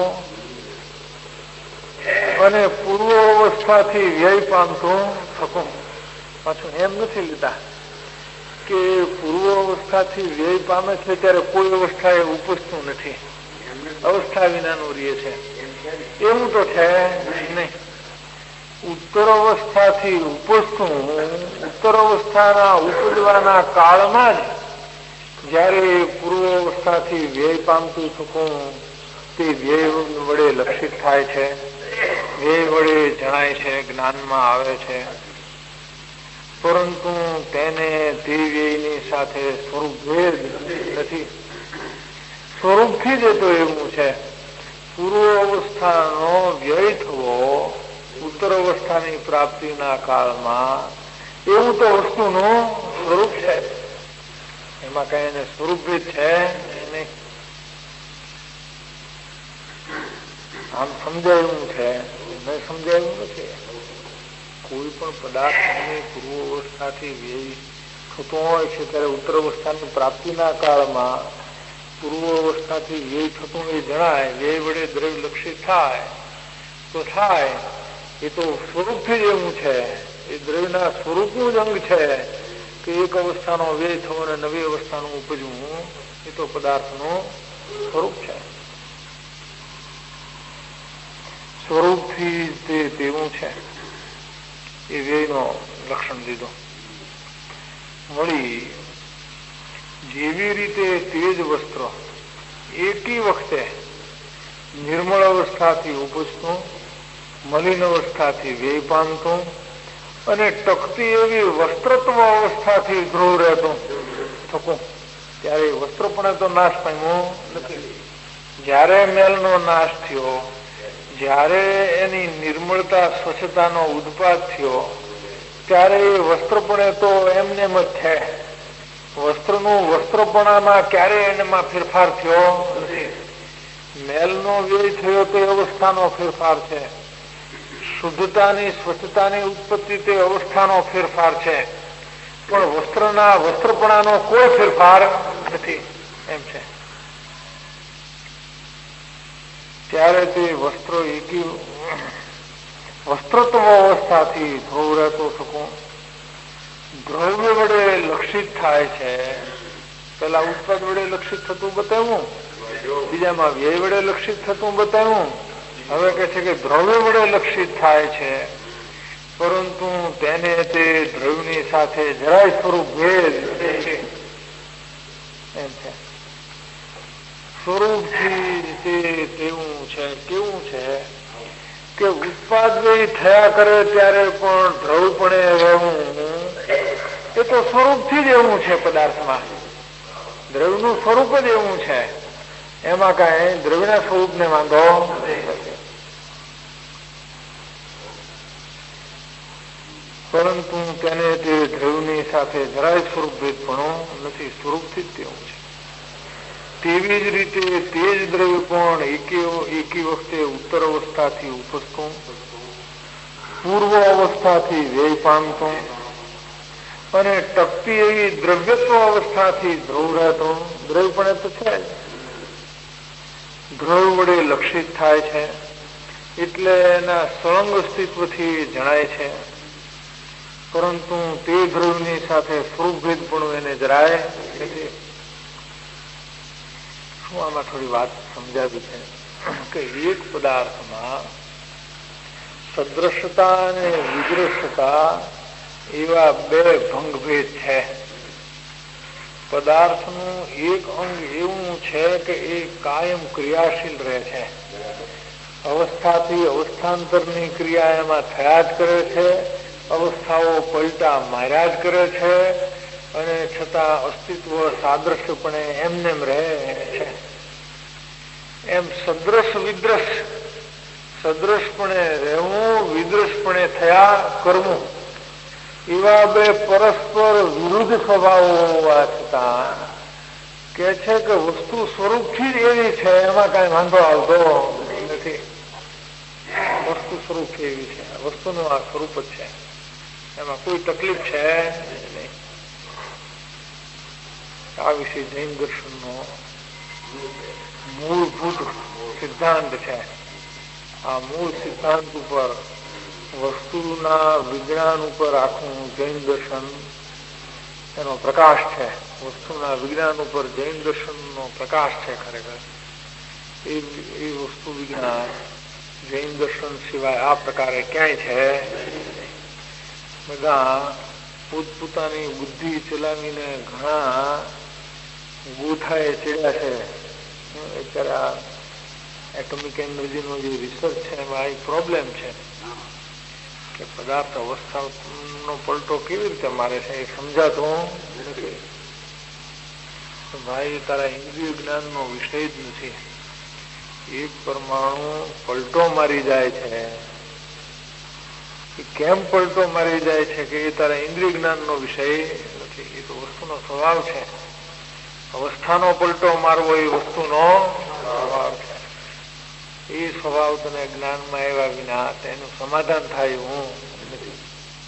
અને પૂર્વ અવસ્થાથી વ્યય પામતું થકો. પાછું એમ નથી લીધા કે પૂર્વ અવસ્થાથી વ્યય પામે છે ત્યારે કોઈ અવસ્થા એ ઉપજતું નથી, અવસ્થા વિનાનું રહે છે, એવું તો છે નહીં. ઉત્તર અવસ્થાથી ઉપજતું, ઉત્તર અવસ્થાના ઉપજવાના કાળમાં જ જયારે પૂર્વ અવસ્થાથી વ્યય પામતું થતું તે વ્યય વડે લક્ષિત થાય છે, વ્યય વડે જણાય છે, જ્ઞાનમાં આવે છે. પરંતુ તેને તે વ્યયની સાથે સ્વરૂપ ભેદ નથી. સ્વરૂપથી જ તો એવું છે. પૂર્વ અવસ્થાનો વ્યય થવો ઉત્તર અવસ્થાની પ્રાપ્તિના કાળમાં એવું તો વસ્તુનું સ્વરૂપ છે. એમાં કઈ એને સ્વરૂપ ભેદ છે નહીં. આમ સમજાયું છે, નહીં સમજાયું નથી. કોઈ પણ પદાર્થની પૂર્વ અવસ્થાથી વ્યય થતો હોય છે ત્યારે ઉત્તર અવસ્થાની પ્રાપ્તિના કાળમાં પૂર્વ અવસ્થાથી વ્યય થતું એ જણાય, વ્યય વડે દ્રવ્ય લક્ષિત થાય તો થાય. એ તો સ્વરૂપથી જ એવું છે. એ દ્રવ્યના સ્વરૂપનું જ અંગ છે કે એક અવસ્થાનો વ્યય થવો અને નવી અવસ્થાનું ઉપજવું એ તો પદાર્થનું સ્વરૂપ છે. સ્વરૂપથી તે તેવું છે. એ વ્યયનો લક્ષણ દીધો. વળી જેવી રીતે તે જ વસ્ત્ર એકી વખતે નિર્મળ અવસ્થાથી ઉપજતું, મલિન અવસ્થાથી વ્યય પામતું અને ટકતી એવી વસ્ત્રત્વ અવસ્થાથી ધ્રુવ રહેતું થતું, ત્યારે વસ્ત્ર પણ તો નાશ પામ્યો નથી. જ્યારે મેલનો નાશ થયો, જ્યારે એની નિર્મળતા સ્વચ્છતાનો ઉત્પાદ થયો ત્યારે એ વસ્ત્રપણે તો એમને જ છે. વસ્ત્રનું વસ્ત્રપણામાં ક્યારેય એનામાં ફેરફાર થયો નથી. મેલનો વ્યય થયો તે અવસ્થાનો ફેરફાર છે. શુદ્ધતાની સ્વચ્છતાની ઉત્પત્તિ તે અવસ્થાનો ફેરફાર છે. પણ વસ્ત્રના વસ્ત્રપણાનો કોઈ ફેરફાર નથી, એમ છે. ત્યારે તે વસ્ત્ર એકી વસ્ત્રત્વ અવસ્થાથી ધ્રુવ રહેતો શકું દ્રવ્ય વડે લક્ષિત થાય છે. પેલા ઉત્પાદ વડે લક્ષિત થતું બતાવ્યું, બીજામાં વ્યય વડે લક્ષિત થતું બતાવ્યું. હવે કહે છે કે દ્રવ્ય વડે લક્ષિત થાય છે, પરંતુ તેને તે દ્રવ્યની સાથે જરાય સ્વરૂપ ભેદ એમ છે. સ્વરૂપથી તે તેવું છે. કેવું છે કે ઉત્પાદ થયા કરે ત્યારે પણ દ્રવ્યપણે રહેવું એ તો સ્વરૂપથી જ એવું છે. પદાર્થમાં દ્રવ્યનું સ્વરૂપ જ એવું છે. એમાં કઈ દ્રવ્યના સ્વરૂપને વાંધો નથી. પરંતુ તેને તે દ્રવ્યની સાથે જરાય સ્વરૂપ ભેદપણું નથી. સ્વરૂપથી જ તેવું છે. તેવી જ રીતે તે જ દ્રવ્ય પણ એકી વખતે ઉત્તર અવસ્થાથી ઉપજતું, પૂર્વ અવસ્થાથી વ્યય પામતું અને ટકતી એવી દ્રવ્યત્વ અવસ્થાથી ધ્રુવ રહેતું. દ્રવ્ય પણ એ તો છે જ. દ્રવ્ય વડે લક્ષિત થાય છે એટલે એના સળંગ અસ્તિત્વથી જણાય છે, પરંતુ તે દ્રવ્યની સાથે સ્વરૂપભેદ પણ એને જરાય નથી. શું આમાં થોડી વાત સમજાવી છે કે એક પદાર્થમાં સદ્રશતા અને વિદ્રષ્ટતા એવા બે ભંગભેદ છે. પદાર્થનું એક અંગ એવું છે કે એ કાયમ ક્રિયાશીલ રહે છે, અવસ્થાથી અવસ્થાંતરની ક્રિયા એમાં થયા જ કરે છે, અવસ્થાઓ પલટા માર્યા જ કરે છે, અને છતાં અસ્તિત્વ સાદ્રશ્યપણે એમનેમ રહે છે. એમ સદ્રશ વિદ્રશ, સદ્રશપણે રહેવું, વિદ્રશપણે થયા કરવું, એવા બે પરસ્પર વિરુદ્ધ સ્વભાવો હોવા છતાં કે છે કે વસ્તુ સ્વરૂપથી જ એવી છે, એમાં કઈ વાંધો આવતો નથી. વસ્તુ સ્વરૂપથી એવી છે, વસ્તુનું આ સ્વરૂપ જ છે, એમાં કોઈ તકલીફ છે નહીં. આ વિશે જૈન દર્શનનો મૂળભૂત સિદ્ધાંત છે. આ મૂળ સિદ્ધાંત ઉપર, વસ્તુના વિજ્ઞાન ઉપર આખું જૈન દર્શન એનો પ્રકાશ છે. વસ્તુના વિજ્ઞાન ઉપર જૈન દર્શનનો પ્રકાશ છે. ખરેખર એ વસ્તુ વિજ્ઞાન જૈન દર્શન સિવાય આ પ્રકારે ક્યાંય છે. બધા પોતપોતાની બુદ્ધિ ચલાવીને ઘણા ગોથાએ ચડ્યા છે. અત્યારે આ એટોમિક એનર્જીનો જે રિસર્ચ છે એમાં એક પ્રોબ્લેમ છે કે પદાર્થ અવસ્થાનો પલટો કેવી રીતે મારે છે એ સમજાતું નથી. ભાઈ તારા ઇન્દ્રિય જ્ઞાનનો વિષય જ નથી. એક પરમાણુ પલટો મારી જાય છે, કેમ પલટો મારી જાય છે કે એ તારા ઇન્દ્રિય જ્ઞાનનો વિષય નથી. એ તો વસ્તુનો સ્વભાવ છે. અવસ્થાનો પલટો મારવો એ વસ્તુનો સ્વભાવ છે. એ સ્વભાવ તને જ્ઞાનમાં આવ્યા વિના તેનું સમાધાન થાય એવું નથી.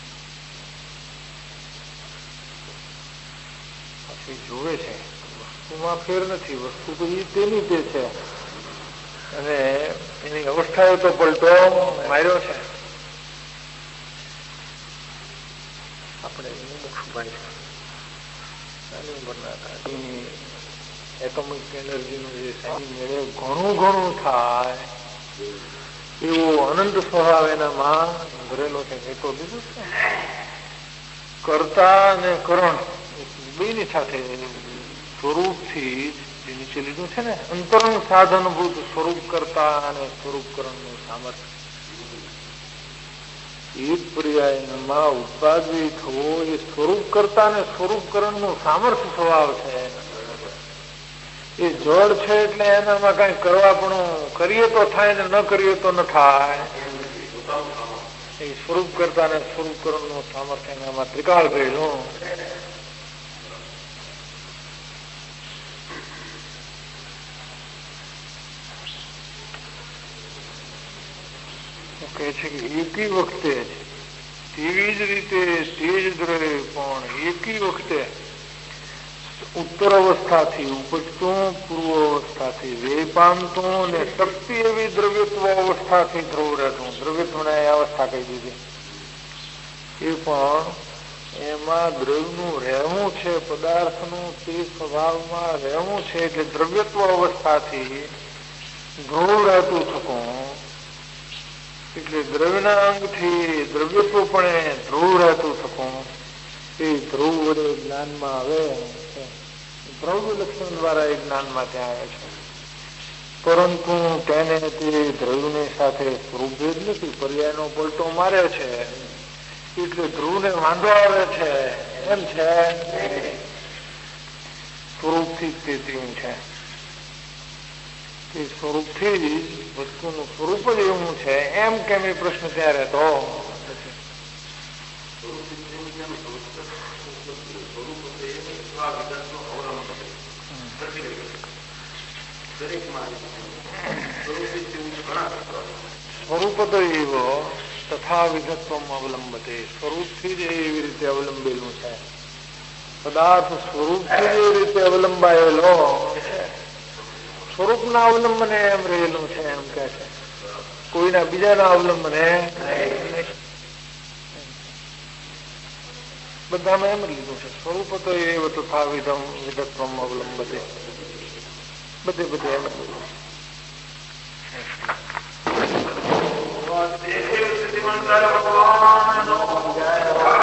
પછી જોવે છે વસ્તુમાં ફેર નથી, વસ્તુ તો એ તેની તે છે, અને એની અવસ્થાએ તો પલટો માર્યો છે. આપણે મુમુક્ષુભાઈ નાની ઉંમરના હતા, એટોમિક એનર્જીનું જે સાઈન મેળે ઘણું થાય એવો અનંત સ્વભાવ એનામાં ભરેલો છે. એ તો બીજું છે, કર્તા અને કરણ બેની સાથે સ્વરૂપથી જે નીચે લીધું છે ને, અંતરંગ સાધનભૂત સ્વરૂપ કરતા અને સ્વરૂપ કરણનું સામર્થ્ય એક પર્યાયમાં ઉત્પાદિત થવો એ સ્વરૂપ કરતા અને સ્વરૂપ કરણનું સામર્થ્ય સ્વભાવ છે. એ જળ છે એટલે એનામાં કઈ કરવા પણ કરીએ તો થાય ને ન કરીએ તો ન થાય. એ સ્વરૂપ કરતા ને સ્વરૂપ કરણનું સામર્થ્ય એનામાં ત્રિકાળ ભેળું. કહે છે કે એકી વખતે તેવી જ રીતે તેજ દ્રવ્ય પણ એકી વખતે ઉત્તર અવસ્થાથી ઉપજતું, પૂર્વ અવસ્થાથી વેય પામતું અને શક્તિ એવી દ્રવ્યત્વ અવસ્થાથી ધ્રુવ રહેતું. દ્રવ્યત્વને અવસ્થા કહી દીધી. એ પણ એમાં દ્રવ્યનું રહેવું છે, પદાર્થનું તે સ્વભાવમાં રહેવું છે કે દ્રવ્યત્વ અવસ્થાથી ધ્રુવ રહેતું થતું. એટલે દ્રવ્યના અંગથી દ્રવ્યત્વ પણ ધ્રુવ રહેતું થતું. એ ધ્રુવ વડે જ્ઞાનમાં આવે છે, દ્રવ્ય લક્ષણ દ્વારા એ જ્ઞાનમાં ત્યાં આવે છે. પરંતુ તેને તે દ્રવ્યની સાથે સ્વરૂપભેદ નથી, પર્યાયનો પલટો મારે છે એટલે ધ્રુવને વાંધો આવે છે. એમ છે સ્વરૂપથી જ તેવું છે. એ સ્વરૂપથી જ વસ્તુનું સ્વરૂપ જ એવું છે એમ કેમ એ પ્રશ્ન ત્યાં રહેતો નથી. સ્વરૂપ તો એવો તથા વિધત્વમ અવલંબતે, સ્વરૂપથી જ એવી રીતે અવલંબેલું છે. પદાર્થ સ્વરૂપથી જ એવી રીતે અવલંબાયેલો છે. સ્વરૂપના અવલંબને એમ રહેલું છે એમ કે છે, કોઈના બીજાના અવલંબને બધામાં એમ જ લીધું છે. સ્વરૂપ તો એ તથા વિધમ વિદત્વમ અવલંબતે બધે બધે એમ જ લીધું. ભગવાન